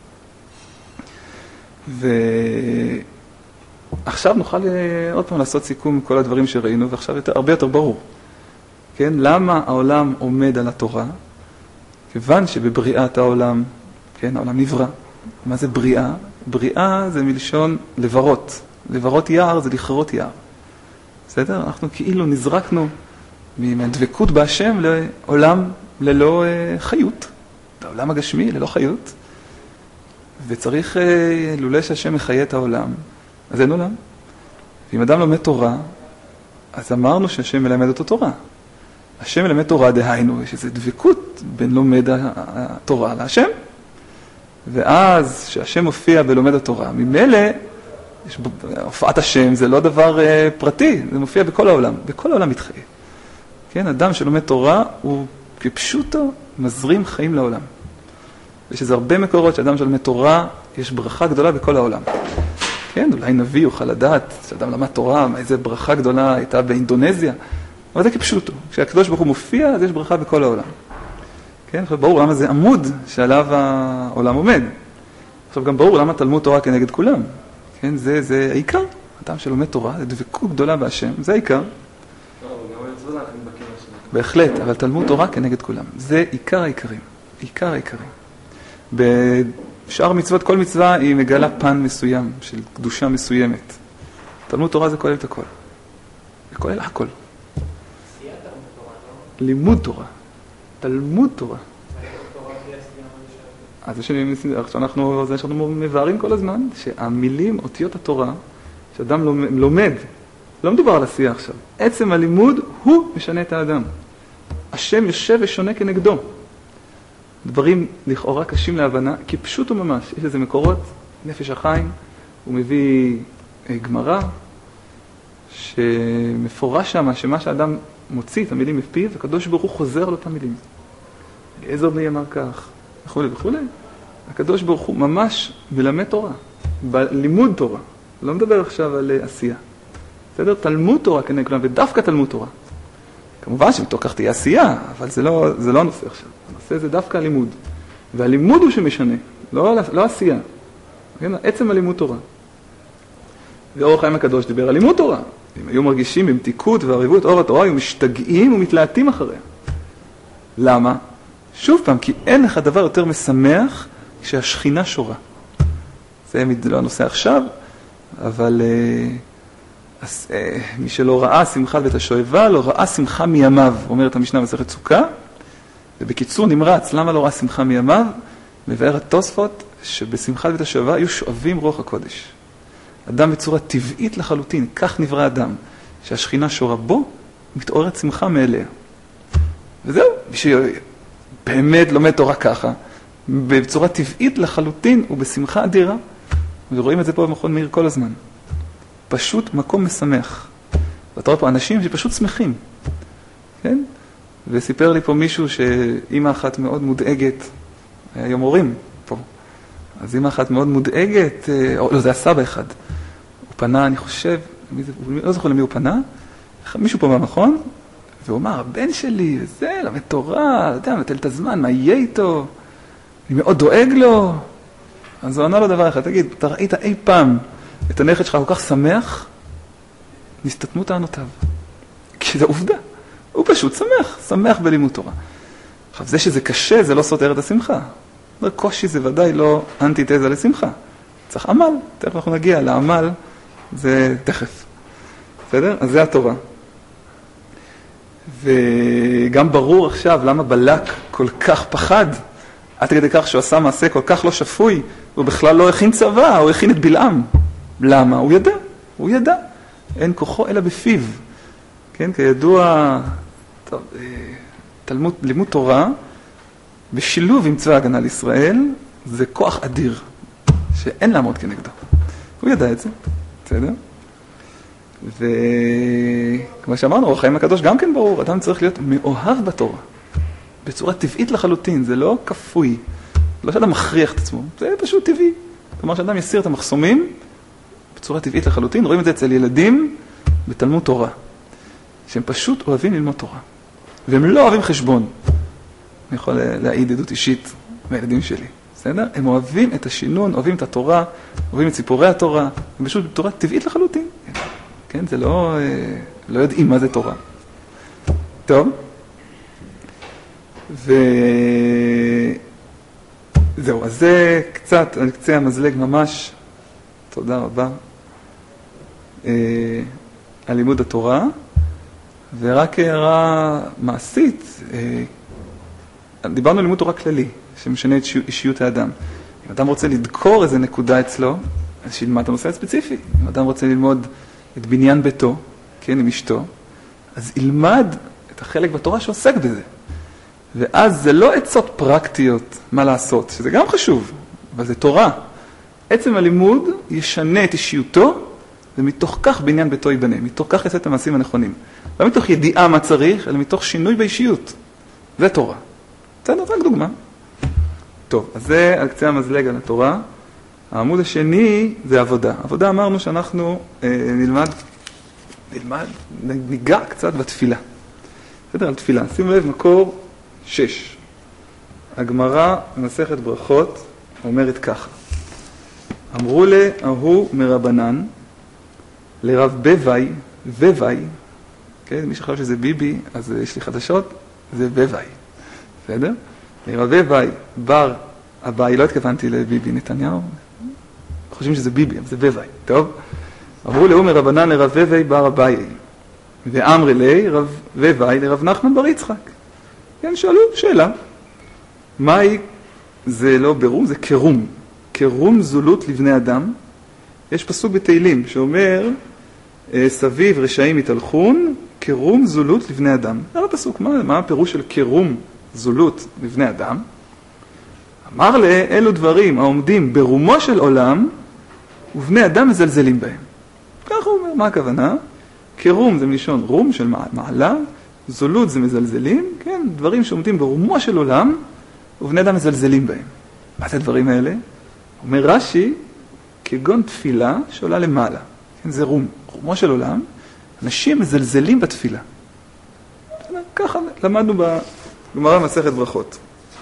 ועכשיו נוכל עוד פעם לעשות סיכום עם כל הדברים שראינו, ועכשיו יותר, הרבה יותר ברור. כן, למה העולם עומד על התורה? כיוון שבבריאת העולם, כן, העולם נברא. מה זה בריאה? בריאה זה מלשון לברות. לברות יער זה לכרות יער. בסדר? אנחנו כאילו נזרקנו מהדבקות בהשם לעולם ללא חיות. לעולם הגשמי ללא חיות. וצריך, לולא שהשם מחיה את העולם, אז אין עולם. ואם אדם לומד תורה, אז אמרנו שהשם מלמד אותו תורה. השם מלמד תורה, דהיינו, יש איזו דבקות בין לומד התורה להשם. ואז שהשם מופיע בלומד התורה, ממילא, הופעת השם זה לא דבר פרטי, זה מופיע בכל העולם. בכל העולם מתחיה. כן, אדם שלומד תורה הוא כפשוטו מזרים חיים לעולם. יש איזה הרבה מקורות שאדם שלומד תורה, יש ברכה גדולה בכל העולם. כן, אולי נביא יוכל לדעת שאדם למד תורה, איזה ברכה גדולה הייתה באינדונזיה, אבל זה כפשוטו. כשהקדוש ברוך הוא מופיע, אז יש ברכה בכל העולם. כן, עכשיו ברור למה זה עמוד שעליו העולם עומד. עכשיו גם ברור למה תלמוד תורה כנגד כולם. כן, זה, זה העיקר. אדם שלומד תורה, זה דבקות גדולה בהשם, זה העיקר. בהחלט, אבל תלמוד תורה כנגד כולם. זה עיקר העיקרים. עיקר העיקרים. בשאר מצוות, כל מצווה היא מגלה פן מסוים, של קדושה מסוימת. תלמוד תורה זה כולל את הכל. זה כולל הכל. לימוד תורה. תלמוד תורה. אז שאנחנו, זה שאנחנו מבארים כל הזמן, שהמילים, אותיות התורה, שאדם לומד, לא מדובר על עשייה עכשיו. עצם הלימוד הוא משנה את האדם. השם יושב ושונה כנגדו. דברים לכאורה קשים להבנה, כי פשוט הוא ממש. יש איזה מקורות, נפש החיים, הוא מביא גמרא, שמפורש שם, שמה שהאדם מוציא את המילים מפיו, הקדוש ברוך הוא חוזר על אותם מילים. אליעזר בני אמר כך, וכו' וכו'. הקדוש ברוך הוא ממש מלמד תורה, בלימוד תורה. לא מדבר עכשיו על עשייה. בסדר? תלמוד תורה כנגד כולם, ודווקא תלמוד תורה. כמובן שמתוך כך תהיה עשייה, אבל זה לא, זה לא הנושא עכשיו. הנושא זה דווקא הלימוד. והלימוד הוא שמשנה, לא, לא עשייה. כן? עצם הלימוד תורה. ואור החיים הקדוש דיבר על לימוד תורה. אם היו מרגישים במתיקות ועריבות אור התורה, היו משתגעים ומתלהטים אחריה. למה? שוב פעם, כי אין לך דבר יותר משמח כשהשכינה שורה. זה לא הנושא עכשיו, אבל אז, מי שלא ראה שמחה בית השואבה, לא ראה שמחה מימיו, אומרת המשנה מסכת סוכה, ובקיצור נמרץ, למה לא ראה שמחה מימיו? מבאר התוספות שבשמחת בית השואבה היו שואבים רוח הקודש. אדם בצורה טבעית לחלוטין, כך נברא אדם, שהשכינה שורה בו, מתעוררת שמחה מאליה. וזהו, מי שבאמת לומד תורה ככה, בצורה טבעית לחלוטין ובשמחה אדירה, ורואים את זה פה במכון מאיר כל הזמן. פשוט מקום משמח. ואתה רואה פה אנשים שפשוט שמחים. כן? וסיפר לי פה מישהו שאמא אחת מאוד מודאגת, היום הורים פה, אז אמא אחת מאוד מודאגת, לא, זה הסבא אחד. הוא פנה, אני חושב, הוא לא זוכר למי הוא פנה, מישהו פה במכון, והוא אמר, הבן שלי, זה, למד תורה, אתה יודע, נטל את הזמן, מה יהיה איתו? אני מאוד דואג לו. אז הוא ענה לו דבר אחד, תגיד, אתה ראית אי פעם את הנכד שלך כל כך שמח? נסתתמו טענותיו. כי זה עובדה. הוא פשוט שמח, שמח בלימוד תורה. עכשיו, זה שזה קשה, זה לא סותר את השמחה. קושי זה ודאי לא אנטיתזה לשמחה. צריך עמל, תכף אנחנו נגיע לעמל, זה תכף. בסדר? אז זה התורה. וגם ברור עכשיו למה בלק כל כך פחד, עד כדי כך שהוא עשה מעשה כל כך לא שפוי, הוא בכלל לא הכין צבא, הוא הכין את בלעם. למה? הוא ידע, הוא ידע. אין כוחו אלא בפיו. כן, כידוע, טוב, תלמוד, לימוד תורה, בשילוב עם צבא הגנה לישראל, זה כוח אדיר, שאין לעמוד כנגדו. הוא ידע את זה, בסדר? וכמו שאמרנו, אור החיים הקדוש גם כן ברור, אדם צריך להיות מאוהב בתורה, בצורה טבעית לחלוטין, זה לא כפוי, לא שאדם מכריח את עצמו, זה פשוט טבעי. כלומר שאדם יסיר את המחסומים בצורה טבעית לחלוטין, רואים את זה אצל ילדים בתלמוד תורה, שהם פשוט אוהבים ללמוד תורה, והם לא אוהבים חשבון. אני יכול להעיד עדות אישית מהילדים שלי, בסדר? הם אוהבים את השינון, אוהבים את התורה, אוהבים את סיפורי התורה, הם פשוט תורה טבעית לחלוטין. כן, זה לא, לא יודעים מה זה תורה. טוב. וזהו, אז זה קצת על קצה המזלג ממש, תודה רבה, על לימוד התורה, ורק הערה מעשית, דיברנו על לימוד תורה כללי, שמשנה את אישיות האדם. אם אדם רוצה לדקור איזה נקודה אצלו, אז שילמד את הנושא הספציפי. אם אדם רוצה ללמוד את בניין ביתו, כן, עם אשתו, אז ילמד את החלק בתורה שעוסק בזה. ואז זה לא עצות פרקטיות מה לעשות, שזה גם חשוב, אבל זה תורה. עצם הלימוד ישנה את אישיותו, ומתוך כך בניין ביתו ייבנה, מתוך כך יעשה את המעשים הנכונים. לא מתוך ידיעה מה צריך, אלא מתוך שינוי באישיות. זה תורה. בסדר, רק דוגמה. טוב, אז זה על קצה המזלג על התורה. העמוד השני זה עבודה. עבודה אמרנו שאנחנו אה, נלמד, נלמד, ניגע קצת בתפילה. בסדר, על תפילה. שימו לב, מקור שש. הגמרא במסכת ברכות אומרת ככה. אמרו להוא מרבנן, לרב בווי, בווי, כן, מי שחושב שזה ביבי, אז יש לי חדשות, זה בווי. בסדר? לרב בווי, בר אביי, לא התכוונתי לביבי נתניהו, חושבים שזה ביבי, אבל זה בווי, טוב? אמרו להוא מרבנן לרב בווי בר אביי, ואמרי לי רב בווי לרב נחמן בר יצחק. כן, שאלו שאלה. מהי, זה לא ברום, זה קרום. קרום זולות לבני אדם. יש פסוק בתהילים שאומר, סביב רשעים יתהלכון, קרום זולות לבני אדם. זה לא פסוק, מה, מה הפירוש של קרום זולות לבני אדם? אמר לה, אלו דברים העומדים ברומו של עולם, ובני אדם מזלזלים בהם. ככה הוא אומר, מה הכוונה? קרום זה מלישון רום של מעלה, זולות זה מזלזלים, כן, דברים שעומדים ברומו של עולם, ובני אדם מזלזלים בהם. מה זה הדברים האלה? אומר רש"י, כגון תפילה שעולה למעלה. כן, זה רום, רומו של עולם, אנשים מזלזלים בתפילה. ככה למדנו בגמרא מסכת ברכות.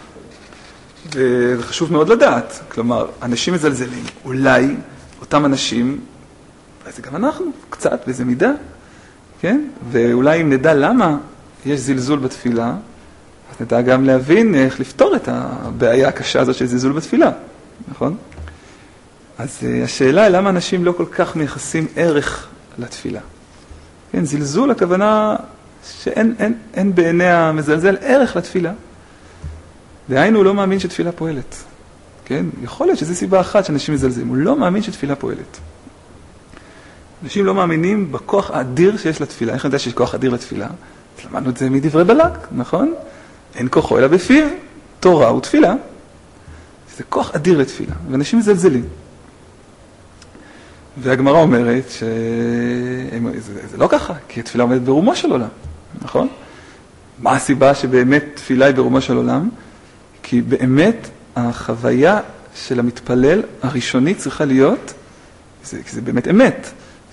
וזה חשוב מאוד לדעת, כלומר, אנשים מזלזלים, אולי אותם אנשים, זה גם אנחנו, קצת, באיזה מידה, כן? ואולי אם נדע למה יש זלזול בתפילה, אז נדע גם להבין איך לפתור את הבעיה הקשה הזאת של זלזול בתפילה, נכון? אז השאלה היא למה אנשים לא כל כך מייחסים ערך לתפילה. כן, זלזול הכוונה שאין אין, אין בעיני המזלזל ערך לתפילה. דהיינו, הוא לא מאמין שתפילה פועלת. כן? יכול להיות שזו סיבה אחת שאנשים מזלזלים. הוא לא מאמין שתפילה פועלת. אנשים לא מאמינים בכוח האדיר שיש לתפילה. איך אני יודע שיש כוח אדיר לתפילה? למדנו את זה מדברי בלק, נכון? אין כוחו אלא בפיו, תורה ותפילה. זה כוח אדיר לתפילה, ואנשים מזלזלים. והגמרא אומרת שזה לא ככה, כי התפילה עומדת ברומו של עולם, נכון? מה הסיבה שבאמת תפילה היא ברומו של עולם? כי באמת החוויה של המתפלל הראשונית צריכה להיות, זה, זה באמת אמת,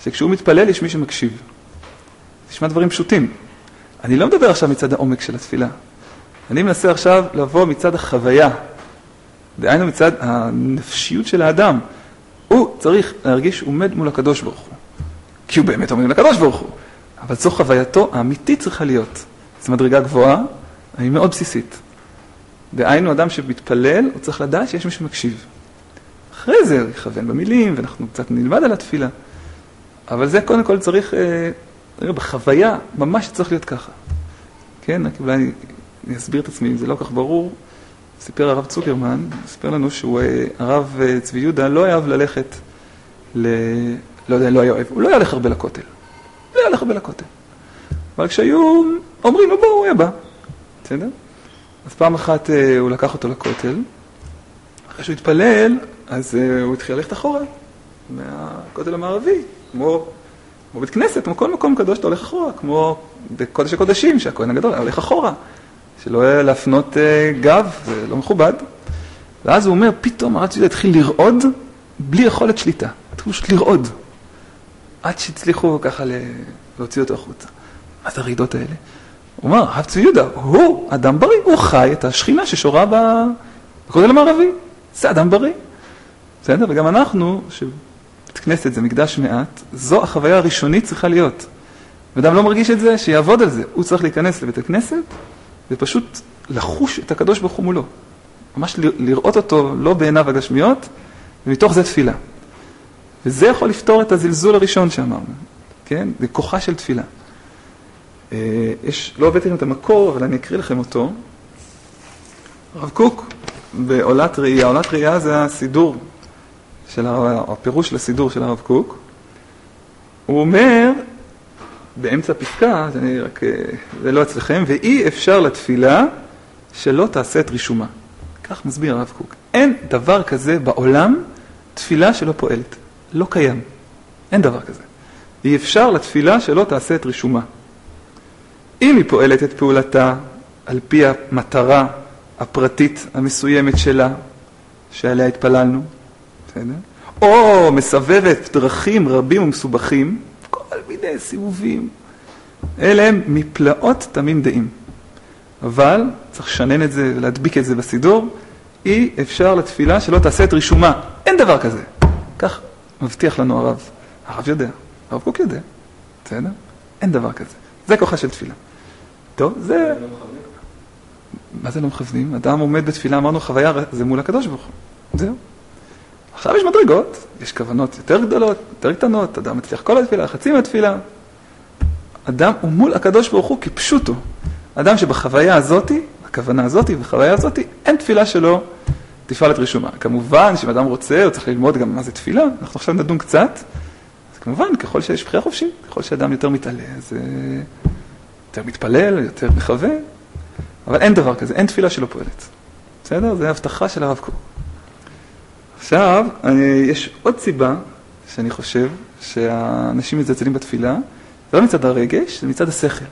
שכשהוא מתפלל יש מי שמקשיב. תשמע דברים פשוטים. אני לא מדבר עכשיו מצד העומק של התפילה. אני מנסה עכשיו לבוא מצד החוויה. דהיינו מצד הנפשיות של האדם. הוא צריך להרגיש שהוא עומד מול הקדוש ברוך הוא. כי הוא באמת עומד מול הקדוש ברוך הוא. אבל זו חווייתו האמיתית צריכה להיות. זו מדרגה גבוהה, היא מאוד בסיסית. דהיינו, אדם שמתפלל, הוא צריך לדעת שיש מישהו מקשיב. אחרי זה הוא יכוון במילים, ואנחנו קצת נלמד על התפילה. אבל זה קודם כל צריך, אה, בחוויה, ממש צריך להיות ככה. כן, אולי אני, אני אסביר את עצמי, אם זה לא כך ברור. סיפר הרב צוקרמן, סיפר לנו שהוא, הרב צבי יהודה, לא אהב ללכת, ל... לא יודע, לא היה אוהב, הוא לא היה הולך הרבה לכותל. לא היה הולך הרבה לכותל. אבל כשהיו אומרים לו, בוא, הוא היה בא. בסדר? אז פעם אחת הוא לקח אותו לכותל, אחרי שהוא התפלל, אז הוא התחיל ללכת אחורה, מהכותל המערבי, כמו, כמו בית כנסת, כמו כל מקום קדוש, אתה הולך אחורה, כמו בקודש הקודשים, שהכהן הגדול הולך אחורה, שלא היה להפנות גב, זה לא מכובד. ואז הוא אומר, פתאום הרב צבי התחיל לרעוד, בלי יכולת שליטה. התחיל פשוט לרעוד. עד שהצליחו ככה להוציא אותו החוצה. מה זה הרעידות האלה? הוא אומר, הרב צבי יהודה, הוא אדם בריא, הוא חי את השכינה ששורה בכותל המערבי. זה אדם בריא. בסדר? וגם אנחנו, שבית כנסת זה מקדש מעט, זו החוויה הראשונית צריכה להיות. ואדם לא מרגיש את זה, שיעבוד על זה. הוא צריך להיכנס לבית הכנסת, ופשוט לחוש את הקדוש ברוך הוא מולו. ממש לראות אותו לא בעיניו הגשמיות, ומתוך זה תפילה. וזה יכול לפתור את הזלזול הראשון שאמרנו. כן? זה כוחה של תפילה. יש, לא הבאתי לכם את המקור, אבל אני אקריא לכם אותו. הרב קוק, בעולת ראייה, עולת ראייה זה הסידור, של הרב, הפירוש של הסידור של הרב קוק. הוא אומר, באמצע פסקה, אני רק, זה לא אצלכם, ואי אפשר לתפילה שלא תעשה את רישומה. כך מסביר הרב קוק. אין דבר כזה בעולם, תפילה שלא פועלת. לא קיים. אין דבר כזה. אי אפשר לתפילה שלא תעשה את רישומה. אם היא פועלת את פעולתה על פי המטרה הפרטית המסוימת שלה, שעליה התפללנו, בסדר? או מסבבת דרכים רבים ומסובכים, כל מיני סיבובים, אלה הם מפלאות תמים דעים. אבל צריך לשנן את זה ולהדביק את זה בסידור, אי אפשר לתפילה שלא תעשה את רישומה. אין דבר כזה. כך מבטיח לנו הרב. הרב יודע, הרב קוק יודע. בסדר? אין דבר כזה. זה כוחה של תפילה. טוב, זה... מה זה לא מכוונים? אדם עומד בתפילה, אמרנו חוויה, זה מול הקדוש ברוך הוא. זהו. עכשיו יש מדרגות, יש כוונות יותר גדולות, יותר קטנות, אדם מצליח כל התפילה, חצי מהתפילה. אדם הוא מול הקדוש ברוך הוא כפשוטו. אדם שבחוויה הזאת, הכוונה הזאת ובחוויה הזאת, אין תפילה שלו תפעל את רישומה. כמובן, שאם אדם רוצה, הוא צריך ללמוד גם מה זה תפילה. אנחנו עכשיו נדון קצת. אז כמובן, ככל שיש בחירה חופשית, ככל שאדם יותר מתעלה, אז יותר מתפלל, יותר מכוון. אבל אין דבר כזה, אין תפילה שלא פועלת. בסדר? זה הבטחה של הרב קוק. עכשיו, אני, יש עוד סיבה שאני חושב שהאנשים מזלזלים בתפילה, זה לא מצד הרגש, זה מצד השכל.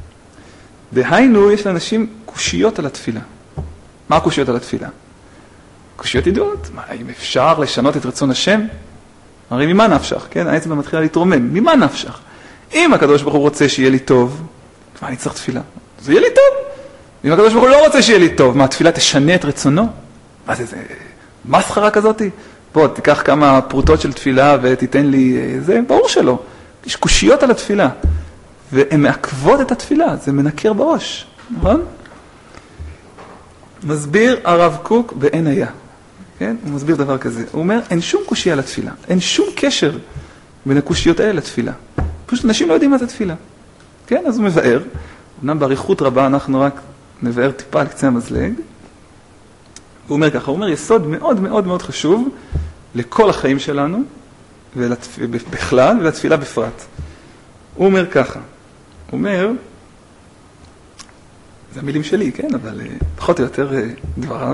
דהיינו, יש לאנשים קושיות על התפילה. מה הקושיות על התפילה? קושיות ידועות. מה, אם אפשר לשנות את רצון השם? הרי ממה נפשך? כן, האצבע מתחילה להתרומם. ממה נפשך? אם הקדוש ברוך הוא רוצה שיהיה לי טוב, מה, אני צריך תפילה? זה יהיה לי טוב. אם הקדוש ברוך הוא לא רוצה שיהיה לי טוב, מה, התפילה תשנה את רצונו? מה זה, זה מסחרה כזאת? בוא, תיקח כמה פרוטות של תפילה ותיתן לי זה, ברור שלא. יש קושיות על התפילה. והן מעכבות את התפילה, זה מנקר בראש, נכון? מסביר הרב קוק בעין היה, כן? הוא מסביר דבר כזה, הוא אומר, אין שום קושיה לתפילה, אין שום קשר בין הקושיות האלה לתפילה. פשוט אנשים לא יודעים מה זה תפילה, כן? אז הוא מבאר, אמנם בעריכות רבה אנחנו רק מבאר טיפה על קצה המזלג, הוא אומר ככה, הוא אומר, יסוד מאוד מאוד מאוד חשוב לכל החיים שלנו, ולתפ... בכלל ולתפילה בפרט. הוא אומר ככה, הוא אומר, זה המילים שלי, כן, אבל פחות או יותר דבריו,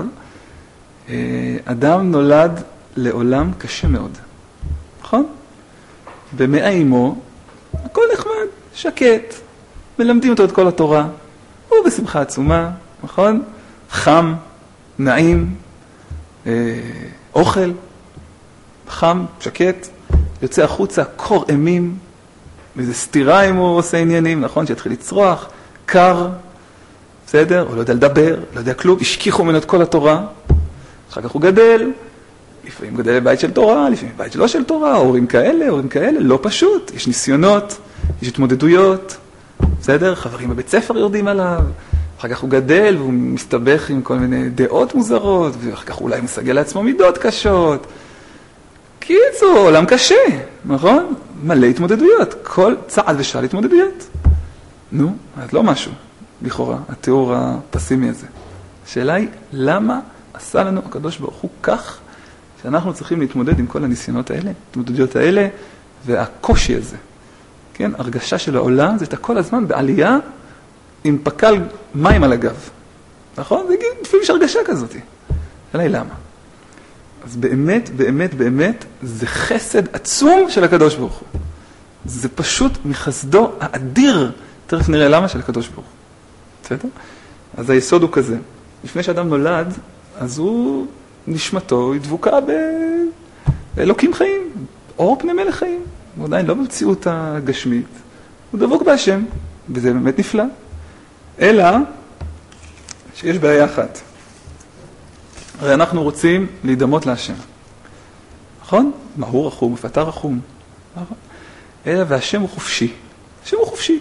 אדם נולד לעולם קשה מאוד, נכון? במאה אימו, הכל נחמד, שקט, מלמדים אותו את כל התורה, הוא בשמחה עצומה, נכון? חם, נעים, אוכל, חם, שקט, יוצא החוצה, קור אימים, איזו סתירה אם הוא עושה עניינים, נכון? שיתחיל לצרוח, קר, בסדר? הוא לא יודע לדבר, לא יודע כלום, השכיחו ממנו את כל התורה, אחר כך הוא גדל, לפעמים גדל לבית של תורה, לפעמים בית שלא של תורה, הורים כאלה, הורים כאלה, לא פשוט, יש ניסיונות, יש התמודדויות, בסדר? חברים בבית ספר יורדים עליו, אחר כך הוא גדל והוא מסתבך עם כל מיני דעות מוזרות, ואחר כך אולי מסגל לעצמו מידות קשות. קיצור, עולם קשה, נכון? מלא התמודדויות, כל צעד ושעל התמודדויות. נו, אז לא משהו, לכאורה, התיאור הפסימי הזה. השאלה היא, למה עשה לנו הקדוש ברוך הוא כך, שאנחנו צריכים להתמודד עם כל הניסיונות האלה, התמודדויות האלה, והקושי הזה. כן, הרגשה של העולם, זה אתה כל הזמן בעלייה, עם פקל מים על הגב. נכון? זה לפעמים יש הרגשה כזאת. השאלה היא למה? אז באמת, באמת, באמת, זה חסד עצום של הקדוש ברוך הוא. זה פשוט מחסדו האדיר. תכף נראה למה של הקדוש ברוך הוא. בסדר? אז היסוד הוא כזה. לפני שאדם נולד, אז הוא נשמתו, היא דבוקה באלוקים חיים, אור פני מלך חיים. הוא עדיין לא במציאות הגשמית. הוא דבוק בהשם, וזה באמת נפלא. אלא שיש בעיה אחת. הרי אנחנו רוצים להידמות להשם. נכון? מה הוא רחום, מפתה רחום. נכון? אלא והשם הוא חופשי. השם הוא חופשי.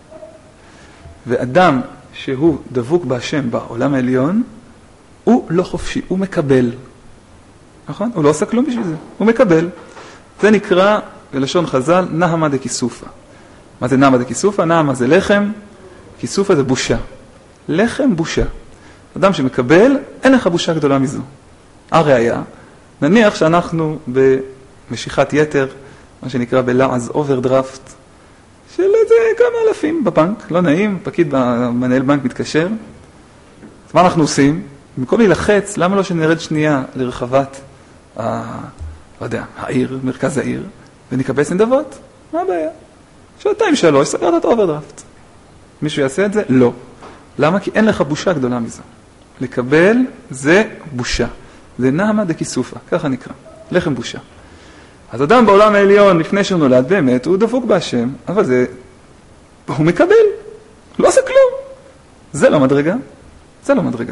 ואדם שהוא דבוק בהשם בעולם העליון, הוא לא חופשי, הוא מקבל. נכון? הוא לא עושה כלום בשביל זה. הוא מקבל. זה נקרא, בלשון חז"ל, נהמה דקיסופה. מה זה נהמה דקיסופה? נהמה זה לחם, כיסופה זה בושה. לחם בושה. אדם שמקבל, אין לך בושה גדולה מזו. הראיה, נניח שאנחנו במשיכת יתר, מה שנקרא בלעז אוברדרפט, של איזה כמה אלפים בבנק, לא נעים, פקיד במנהל בנק מתקשר. אז מה אנחנו עושים? במקום להילחץ, למה לא שנרד שנייה לרחבת, ה... לא יודע, העיר, מרכז העיר, ונקבץ נדבות? מה הבעיה? שעתיים שלוש, סגרת את האוברדרפט. מישהו יעשה את זה? לא. למה? כי אין לך בושה גדולה מזו. לקבל זה בושה. זה נהמה דקיסופה, ככה נקרא. לחם בושה. אז אדם בעולם העליון, לפני שהוא נולד, באמת, הוא דבוק בהשם, אבל זה, הוא מקבל. לא עושה כלום. זה לא מדרגה. זה לא מדרגה.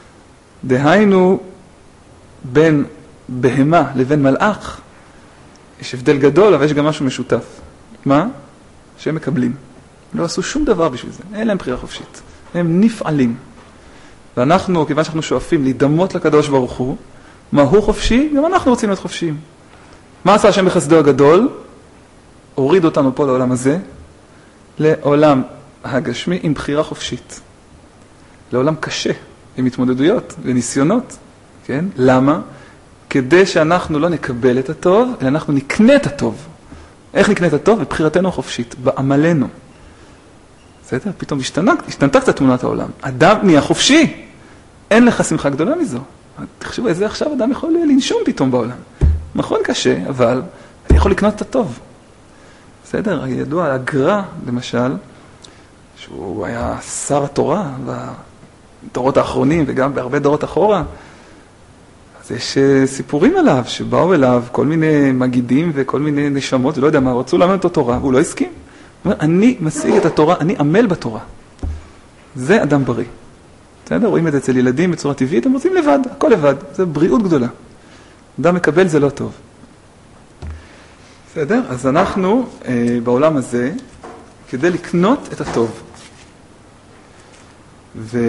דהיינו, בין בהמה לבין מלאך, יש הבדל גדול, אבל יש גם משהו משותף. מה? שהם מקבלים. לא עשו שום דבר בשביל זה. אין להם בחירה חופשית. הם נפעלים. ואנחנו, כיוון שאנחנו שואפים להידמות לקדוש ברוך הוא, מה הוא חופשי? גם אנחנו רוצים להיות חופשיים. מה עשה השם בחסדו הגדול? הוריד אותנו פה לעולם הזה, לעולם הגשמי עם בחירה חופשית. לעולם קשה, עם התמודדויות וניסיונות. כן? למה? כדי שאנחנו לא נקבל את הטוב, אלא אנחנו נקנה את הטוב. איך נקנה את הטוב? בבחירתנו החופשית, בעמלנו. בסדר? פתאום השתנה, השתנתה קצת תמונת העולם. אדם נהיה חופשי. אין לך שמחה גדולה מזו. תחשבו, איזה עכשיו אדם יכול לנשום פתאום בעולם. נכון קשה, אבל אני יכול לקנות את הטוב. בסדר? ידוע, הגר"א, למשל, שהוא היה שר התורה בדורות האחרונים וגם בהרבה דורות אחורה, אז יש סיפורים עליו, שבאו אליו כל מיני מגידים וכל מיני נשמות, ולא יודע מה, רצו ללמד אותו תורה, והוא לא הסכים. הוא אומר, אני משיג את התורה, אני עמל בתורה. זה אדם בריא. בסדר? רואים את זה אצל ילדים בצורה טבעית, הם רוצים לבד, הכל לבד. זה בריאות גדולה. אדם מקבל זה לא טוב. בסדר? אז אנחנו אה, בעולם הזה, כדי לקנות את הטוב. ו...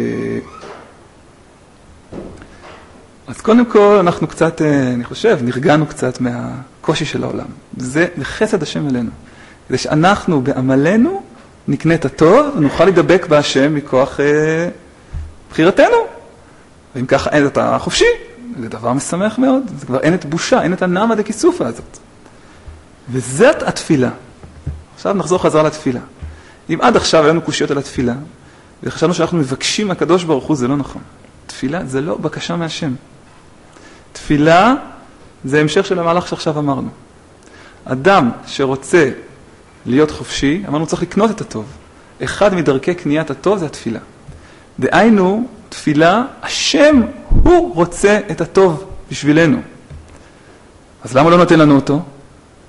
אז קודם כל אנחנו קצת, אני חושב, נרגענו קצת מהקושי של העולם. זה חסד השם אלינו. כדי שאנחנו בעמלנו נקנה את הטוב ונוכל לדבק בהשם מכוח אה, בחירתנו. ואם ככה אין את החופשי, זה דבר משמח מאוד. זה כבר אין את בושה, אין את הנעמה דקיסופה הזאת. וזאת התפילה. עכשיו נחזור חזרה לתפילה. אם עד עכשיו היה לנו קושיות על התפילה, וחשבנו שאנחנו מבקשים מהקדוש ברוך הוא, זה לא נכון. תפילה זה לא בקשה מהשם. תפילה זה המשך של המהלך שעכשיו אמרנו. אדם שרוצה להיות חופשי, אמרנו צריך לקנות את הטוב. אחד מדרכי קניית הטוב זה התפילה. דהיינו, תפילה, השם הוא רוצה את הטוב בשבילנו. אז למה לא נותן לנו אותו?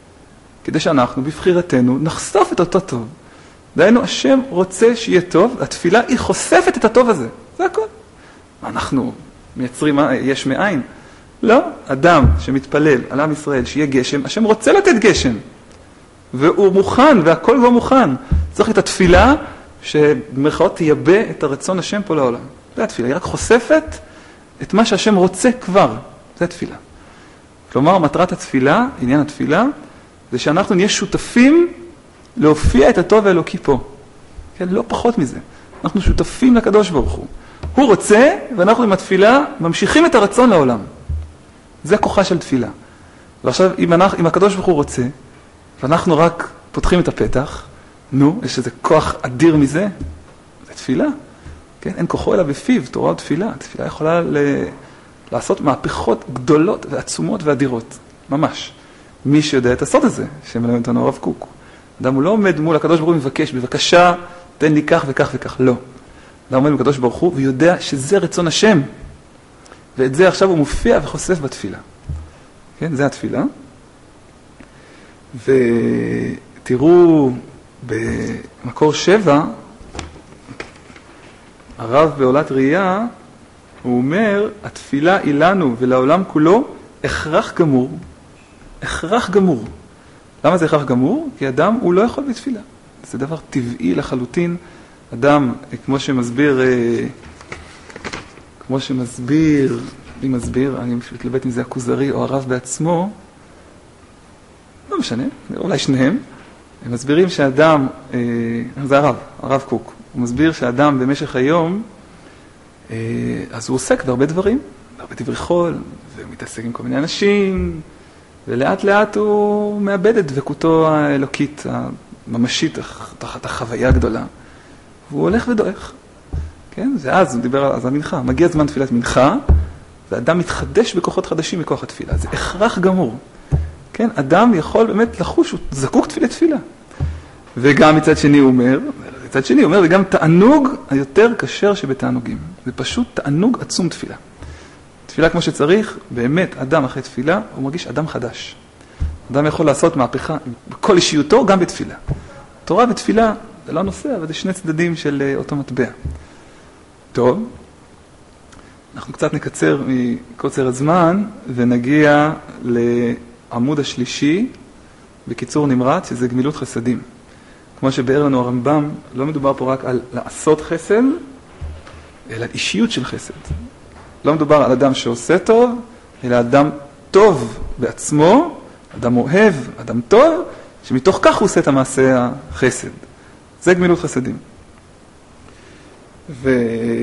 כדי שאנחנו בבחירתנו נחשוף את אותו טוב. דהיינו, השם רוצה שיהיה טוב, התפילה היא חושפת את הטוב הזה. זה הכל. אנחנו מייצרים יש מאין? לא. אדם שמתפלל על עם ישראל שיהיה גשם, השם רוצה לתת גשם. והוא מוכן, והכל כבר מוכן. צריך את התפילה שבמרכאות תייבא את הרצון השם פה לעולם. זה התפילה, היא רק חושפת את מה שהשם רוצה כבר. זה התפילה. כלומר, מטרת התפילה, עניין התפילה, זה שאנחנו נהיה שותפים להופיע את הטוב האלוקי פה. כן, לא פחות מזה. אנחנו שותפים לקדוש ברוך הוא. הוא רוצה, ואנחנו עם התפילה ממשיכים את הרצון לעולם. זה כוחה של תפילה. ועכשיו, אם, אנחנו, אם הקדוש ברוך הוא רוצה, ואנחנו רק פותחים את הפתח, נו, יש איזה כוח אדיר מזה, זה תפילה. כן, אין כוחו אלא בפיו, תורה ותפילה. תפילה יכולה ל... לעשות מהפכות גדולות ועצומות ואדירות. ממש. מי שיודע את הסוד הזה, שמלמד אותנו הרב קוק. אדם הוא לא עומד מול הקדוש ברוך הוא מבקש, בבקשה, תן לי כך וכך וכך. לא. אדם עומד מול הקדוש ברוך הוא ויודע שזה רצון השם. ואת זה עכשיו הוא מופיע וחושף בתפילה. כן, זה התפילה. ותראו במקור שבע, הרב בעולת ראייה, הוא אומר, התפילה היא לנו ולעולם כולו הכרח גמור. הכרח גמור. למה זה הכרח גמור? כי אדם הוא לא יכול בתפילה. זה דבר טבעי לחלוטין. אדם, כמו שמסביר, כמו שמסביר, אני מסביר, אני מתלבט אם זה הכוזרי או הרב בעצמו, לא משנה, אולי שניהם, הם מסבירים שאדם, זה הרב, הרב קוק, הוא מסביר שאדם במשך היום, אז הוא עוסק בהרבה דברים, בהרבה דברי חול, ומתעסק עם כל מיני אנשים, ולאט לאט הוא מאבד את דבקותו האלוקית, הממשית, תחת החוויה הגדולה. והוא הולך ודועך. כן? ואז הוא דיבר על המנחה. מגיע זמן תפילת מנחה, ואדם מתחדש בכוחות חדשים מכוח התפילה. זה הכרח גמור. כן? אדם יכול באמת לחוש, הוא זקוק תפילה תפילה. וגם מצד שני הוא אומר, מצד שני הוא אומר, וגם תענוג היותר קשר שבתענוגים. זה פשוט תענוג עצום תפילה. תפילה כמו שצריך, באמת אדם אחרי תפילה, הוא מרגיש אדם חדש. אדם יכול לעשות מהפכה בכל אישיותו, גם בתפילה. תורה ותפילה, זה לא נושא, אבל זה שני צדדים של אותו מטבע. טוב, אנחנו קצת נקצר מקוצר הזמן, ונגיע לעמוד השלישי, בקיצור נמרץ, שזה גמילות חסדים. כמו שבאר לנו הרמב"ם, לא מדובר פה רק על לעשות חסד, אלא על אישיות של חסד. לא מדובר על אדם שעושה טוב, אלא אדם טוב בעצמו, אדם אוהב, אדם טוב, שמתוך כך הוא עושה את המעשה החסד. זה גמילות חסדים. ואת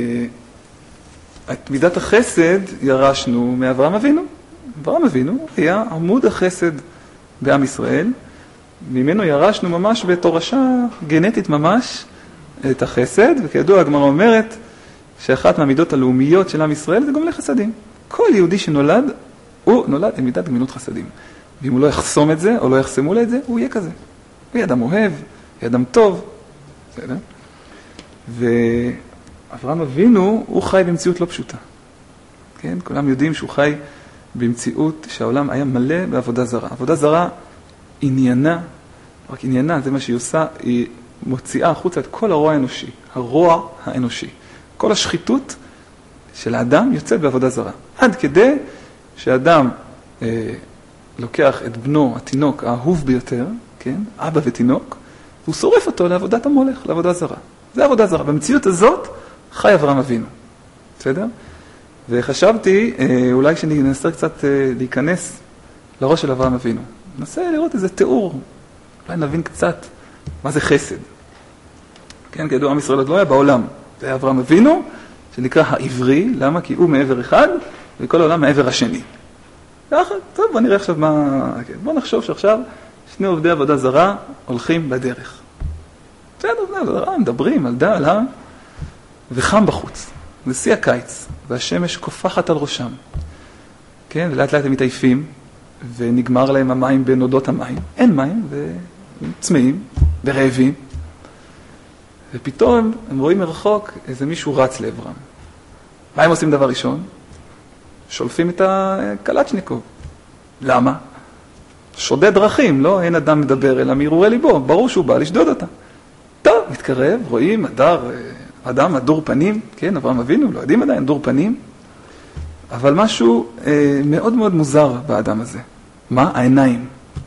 מידת החסד ירשנו מאברהם אבינו. אברהם אבינו היה עמוד החסד בעם ישראל, ממנו ירשנו ממש בתורשה גנטית ממש את החסד, וכידוע הגמרא אומרת שאחת מהמידות הלאומיות של עם ישראל זה גומלי חסדים. כל יהודי שנולד, הוא נולד עם מידת גמילות חסדים. ואם הוא לא יחסום את זה, או לא יחסמו לה את זה, הוא יהיה כזה. הוא יהיה אדם אוהב, יהיה אדם טוב. בסדר? ואברהם אבינו, הוא חי במציאות לא פשוטה. כן? כולם יודעים שהוא חי במציאות שהעולם היה מלא בעבודה זרה. עבודה זרה עניינה, רק עניינה, זה מה שהיא עושה, היא מוציאה החוצה את כל הרוע האנושי. הרוע האנושי. כל השחיתות של האדם יוצאת בעבודה זרה. עד כדי שאדם אה, לוקח את בנו, התינוק, האהוב ביותר, כן? אבא ותינוק, והוא שורף אותו לעבודת המולך, לעבודה זרה. זה עבודה זרה. במציאות הזאת חי אברהם אבינו. בסדר? וחשבתי, אה, אולי שננסה קצת אה, להיכנס לראש של אברהם אבינו. ננסה לראות איזה תיאור. אולי נבין קצת מה זה חסד. כן, כידוע, עם ישראל עוד לא היה בעולם. זה היה אברהם אבינו, שנקרא העברי. למה? כי הוא מעבר אחד, וכל העולם מעבר השני. ככה, טוב, בוא נראה עכשיו מה... בוא נחשוב שעכשיו שני עובדי עבודה זרה הולכים בדרך. בסדר, עובדי עבודה זרה, מדברים על דל, אה? וחם בחוץ. זה שיא הקיץ, והשמש קופחת על ראשם. כן, ולאט לאט הם מתעייפים, ונגמר להם המים בנודות המים. אין מים, וצמאים, ורעבים. ופתאום הם רואים מרחוק איזה מישהו רץ לעברם. מה הם עושים דבר ראשון? שולפים את הקלצ'ניקוב. למה? שודד דרכים, לא אין אדם מדבר אלא מהרהורי ליבו, ברור שהוא בא לשדוד אותה. טוב, מתקרב, רואים, אדר, אדם, הדור פנים, כן, אברהם אבינו, לא יודעים עדיין, דור פנים, אבל משהו אה, מאוד מאוד מוזר באדם הזה. מה? העיניים.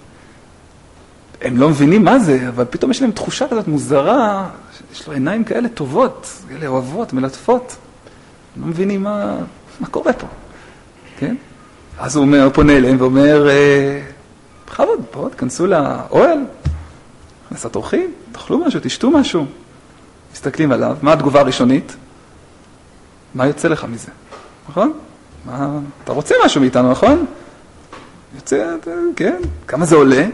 הם לא מבינים מה זה, אבל פתאום יש להם תחושה כזאת מוזרה, יש לו עיניים כאלה טובות, כאלה אוהבות, מלטפות. הם לא מבינים מה, מה קורה פה, כן? אז הוא אומר, פונה אליהם ואומר, בכבוד, בואו, תכנסו לאוהל, נסת אורחים, תאכלו משהו, תשתו משהו. מסתכלים עליו, מה התגובה הראשונית? מה יוצא לך מזה? נכון? מה, אתה רוצה משהו מאיתנו, נכון? יוצא, כן, כמה זה עולה?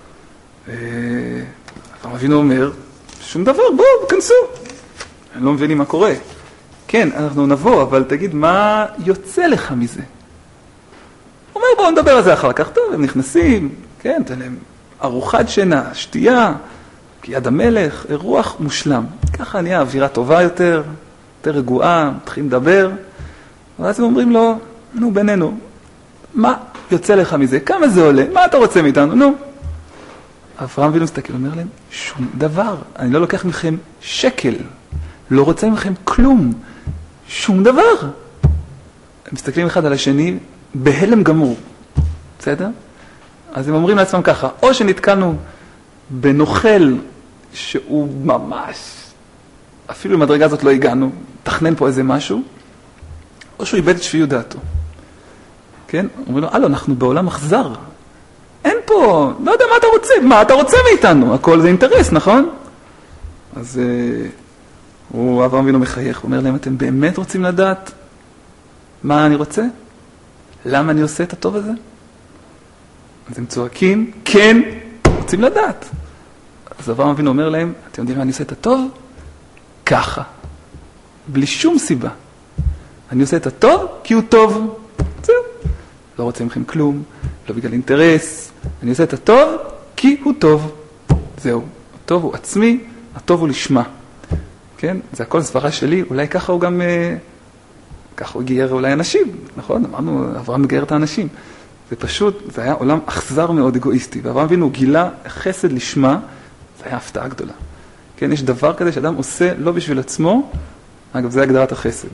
אברהם אבינו אומר, שום דבר, בואו, כנסו. הם לא מבינים מה קורה. כן, אנחנו נבוא, אבל תגיד, מה יוצא לך מזה? הוא אומר, בואו נדבר על זה אחר כך. טוב, הם נכנסים, כן, תן להם ארוחת שינה, שתייה, כיד המלך, אירוח מושלם. ככה נהיה אווירה טובה יותר, יותר רגועה, מתחילים לדבר. ואז הם אומרים לו, נו, בינינו, מה יוצא לך מזה? כמה זה עולה? מה אתה רוצה מאיתנו? נו. אברהם אבינו מסתכל, אומר להם, שום דבר. אני לא לוקח מכם שקל. לא רוצה מכם כלום. שום דבר. הם מסתכלים אחד על השני בהלם גמור. בסדר? אז הם אומרים לעצמם ככה, או שנתקענו בנוכל שהוא ממש, אפילו למדרגה הזאת לא הגענו, תכנן פה איזה משהו, או שהוא איבד את שפיות דעתו. כן? אומרים לו, אלו, אנחנו בעולם אכזר. אין פה, לא יודע מה אתה רוצה, מה אתה רוצה מאיתנו? הכל זה אינטרס, נכון? אז אה, הוא, אברהם אבינו מחייך, הוא אומר להם, אתם באמת רוצים לדעת מה אני רוצה? למה אני עושה את הטוב הזה? אז הם צועקים, כן, רוצים לדעת. אז אברהם אבינו אומר להם, אתם יודעים מה אני עושה את הטוב? ככה. בלי שום סיבה. אני עושה את הטוב כי הוא טוב. זהו. לא רוצה מכם כלום, לא בגלל אינטרס. אני עושה את הטוב כי הוא טוב. זהו. הטוב הוא עצמי, הטוב הוא לשמה. כן? זה הכל סברה שלי, אולי ככה הוא גם, ככה הוא גייר אולי אנשים, נכון? אמרנו, אברהם מגייר את האנשים. זה פשוט, זה היה עולם אכזר מאוד אגואיסטי, ואברהם אבינו גילה חסד לשמה, זה היה הפתעה גדולה. כן, יש דבר כזה שאדם עושה לא בשביל עצמו, אגב, זה הגדרת החסד.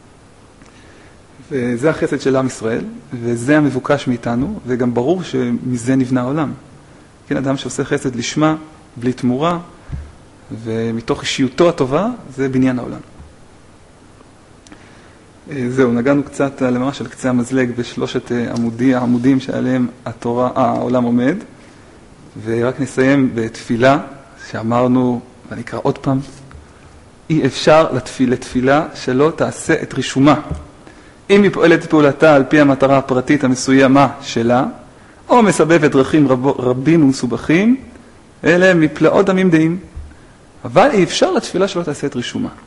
וזה החסד של עם ישראל, וזה המבוקש מאיתנו, וגם ברור שמזה נבנה העולם. כן, אדם שעושה חסד לשמה, בלי תמורה, ומתוך אישיותו הטובה, זה בניין העולם. זהו, נגענו קצת לממש על קצה המזלג בשלושת עמודי, העמודים שעליהם התורה, העולם עומד, ורק נסיים בתפילה שאמרנו, ואני אקרא עוד פעם, אי אפשר לתפיל, לתפילה שלא תעשה את רישומה. אם היא פועלת פעולתה על פי המטרה הפרטית המסוימה שלה, או מסבבת דרכים רב, רבים ומסובכים, אלה מפלאות דמים דעים. אבל אי אפשר לתפילה שלא תעשה את רישומה.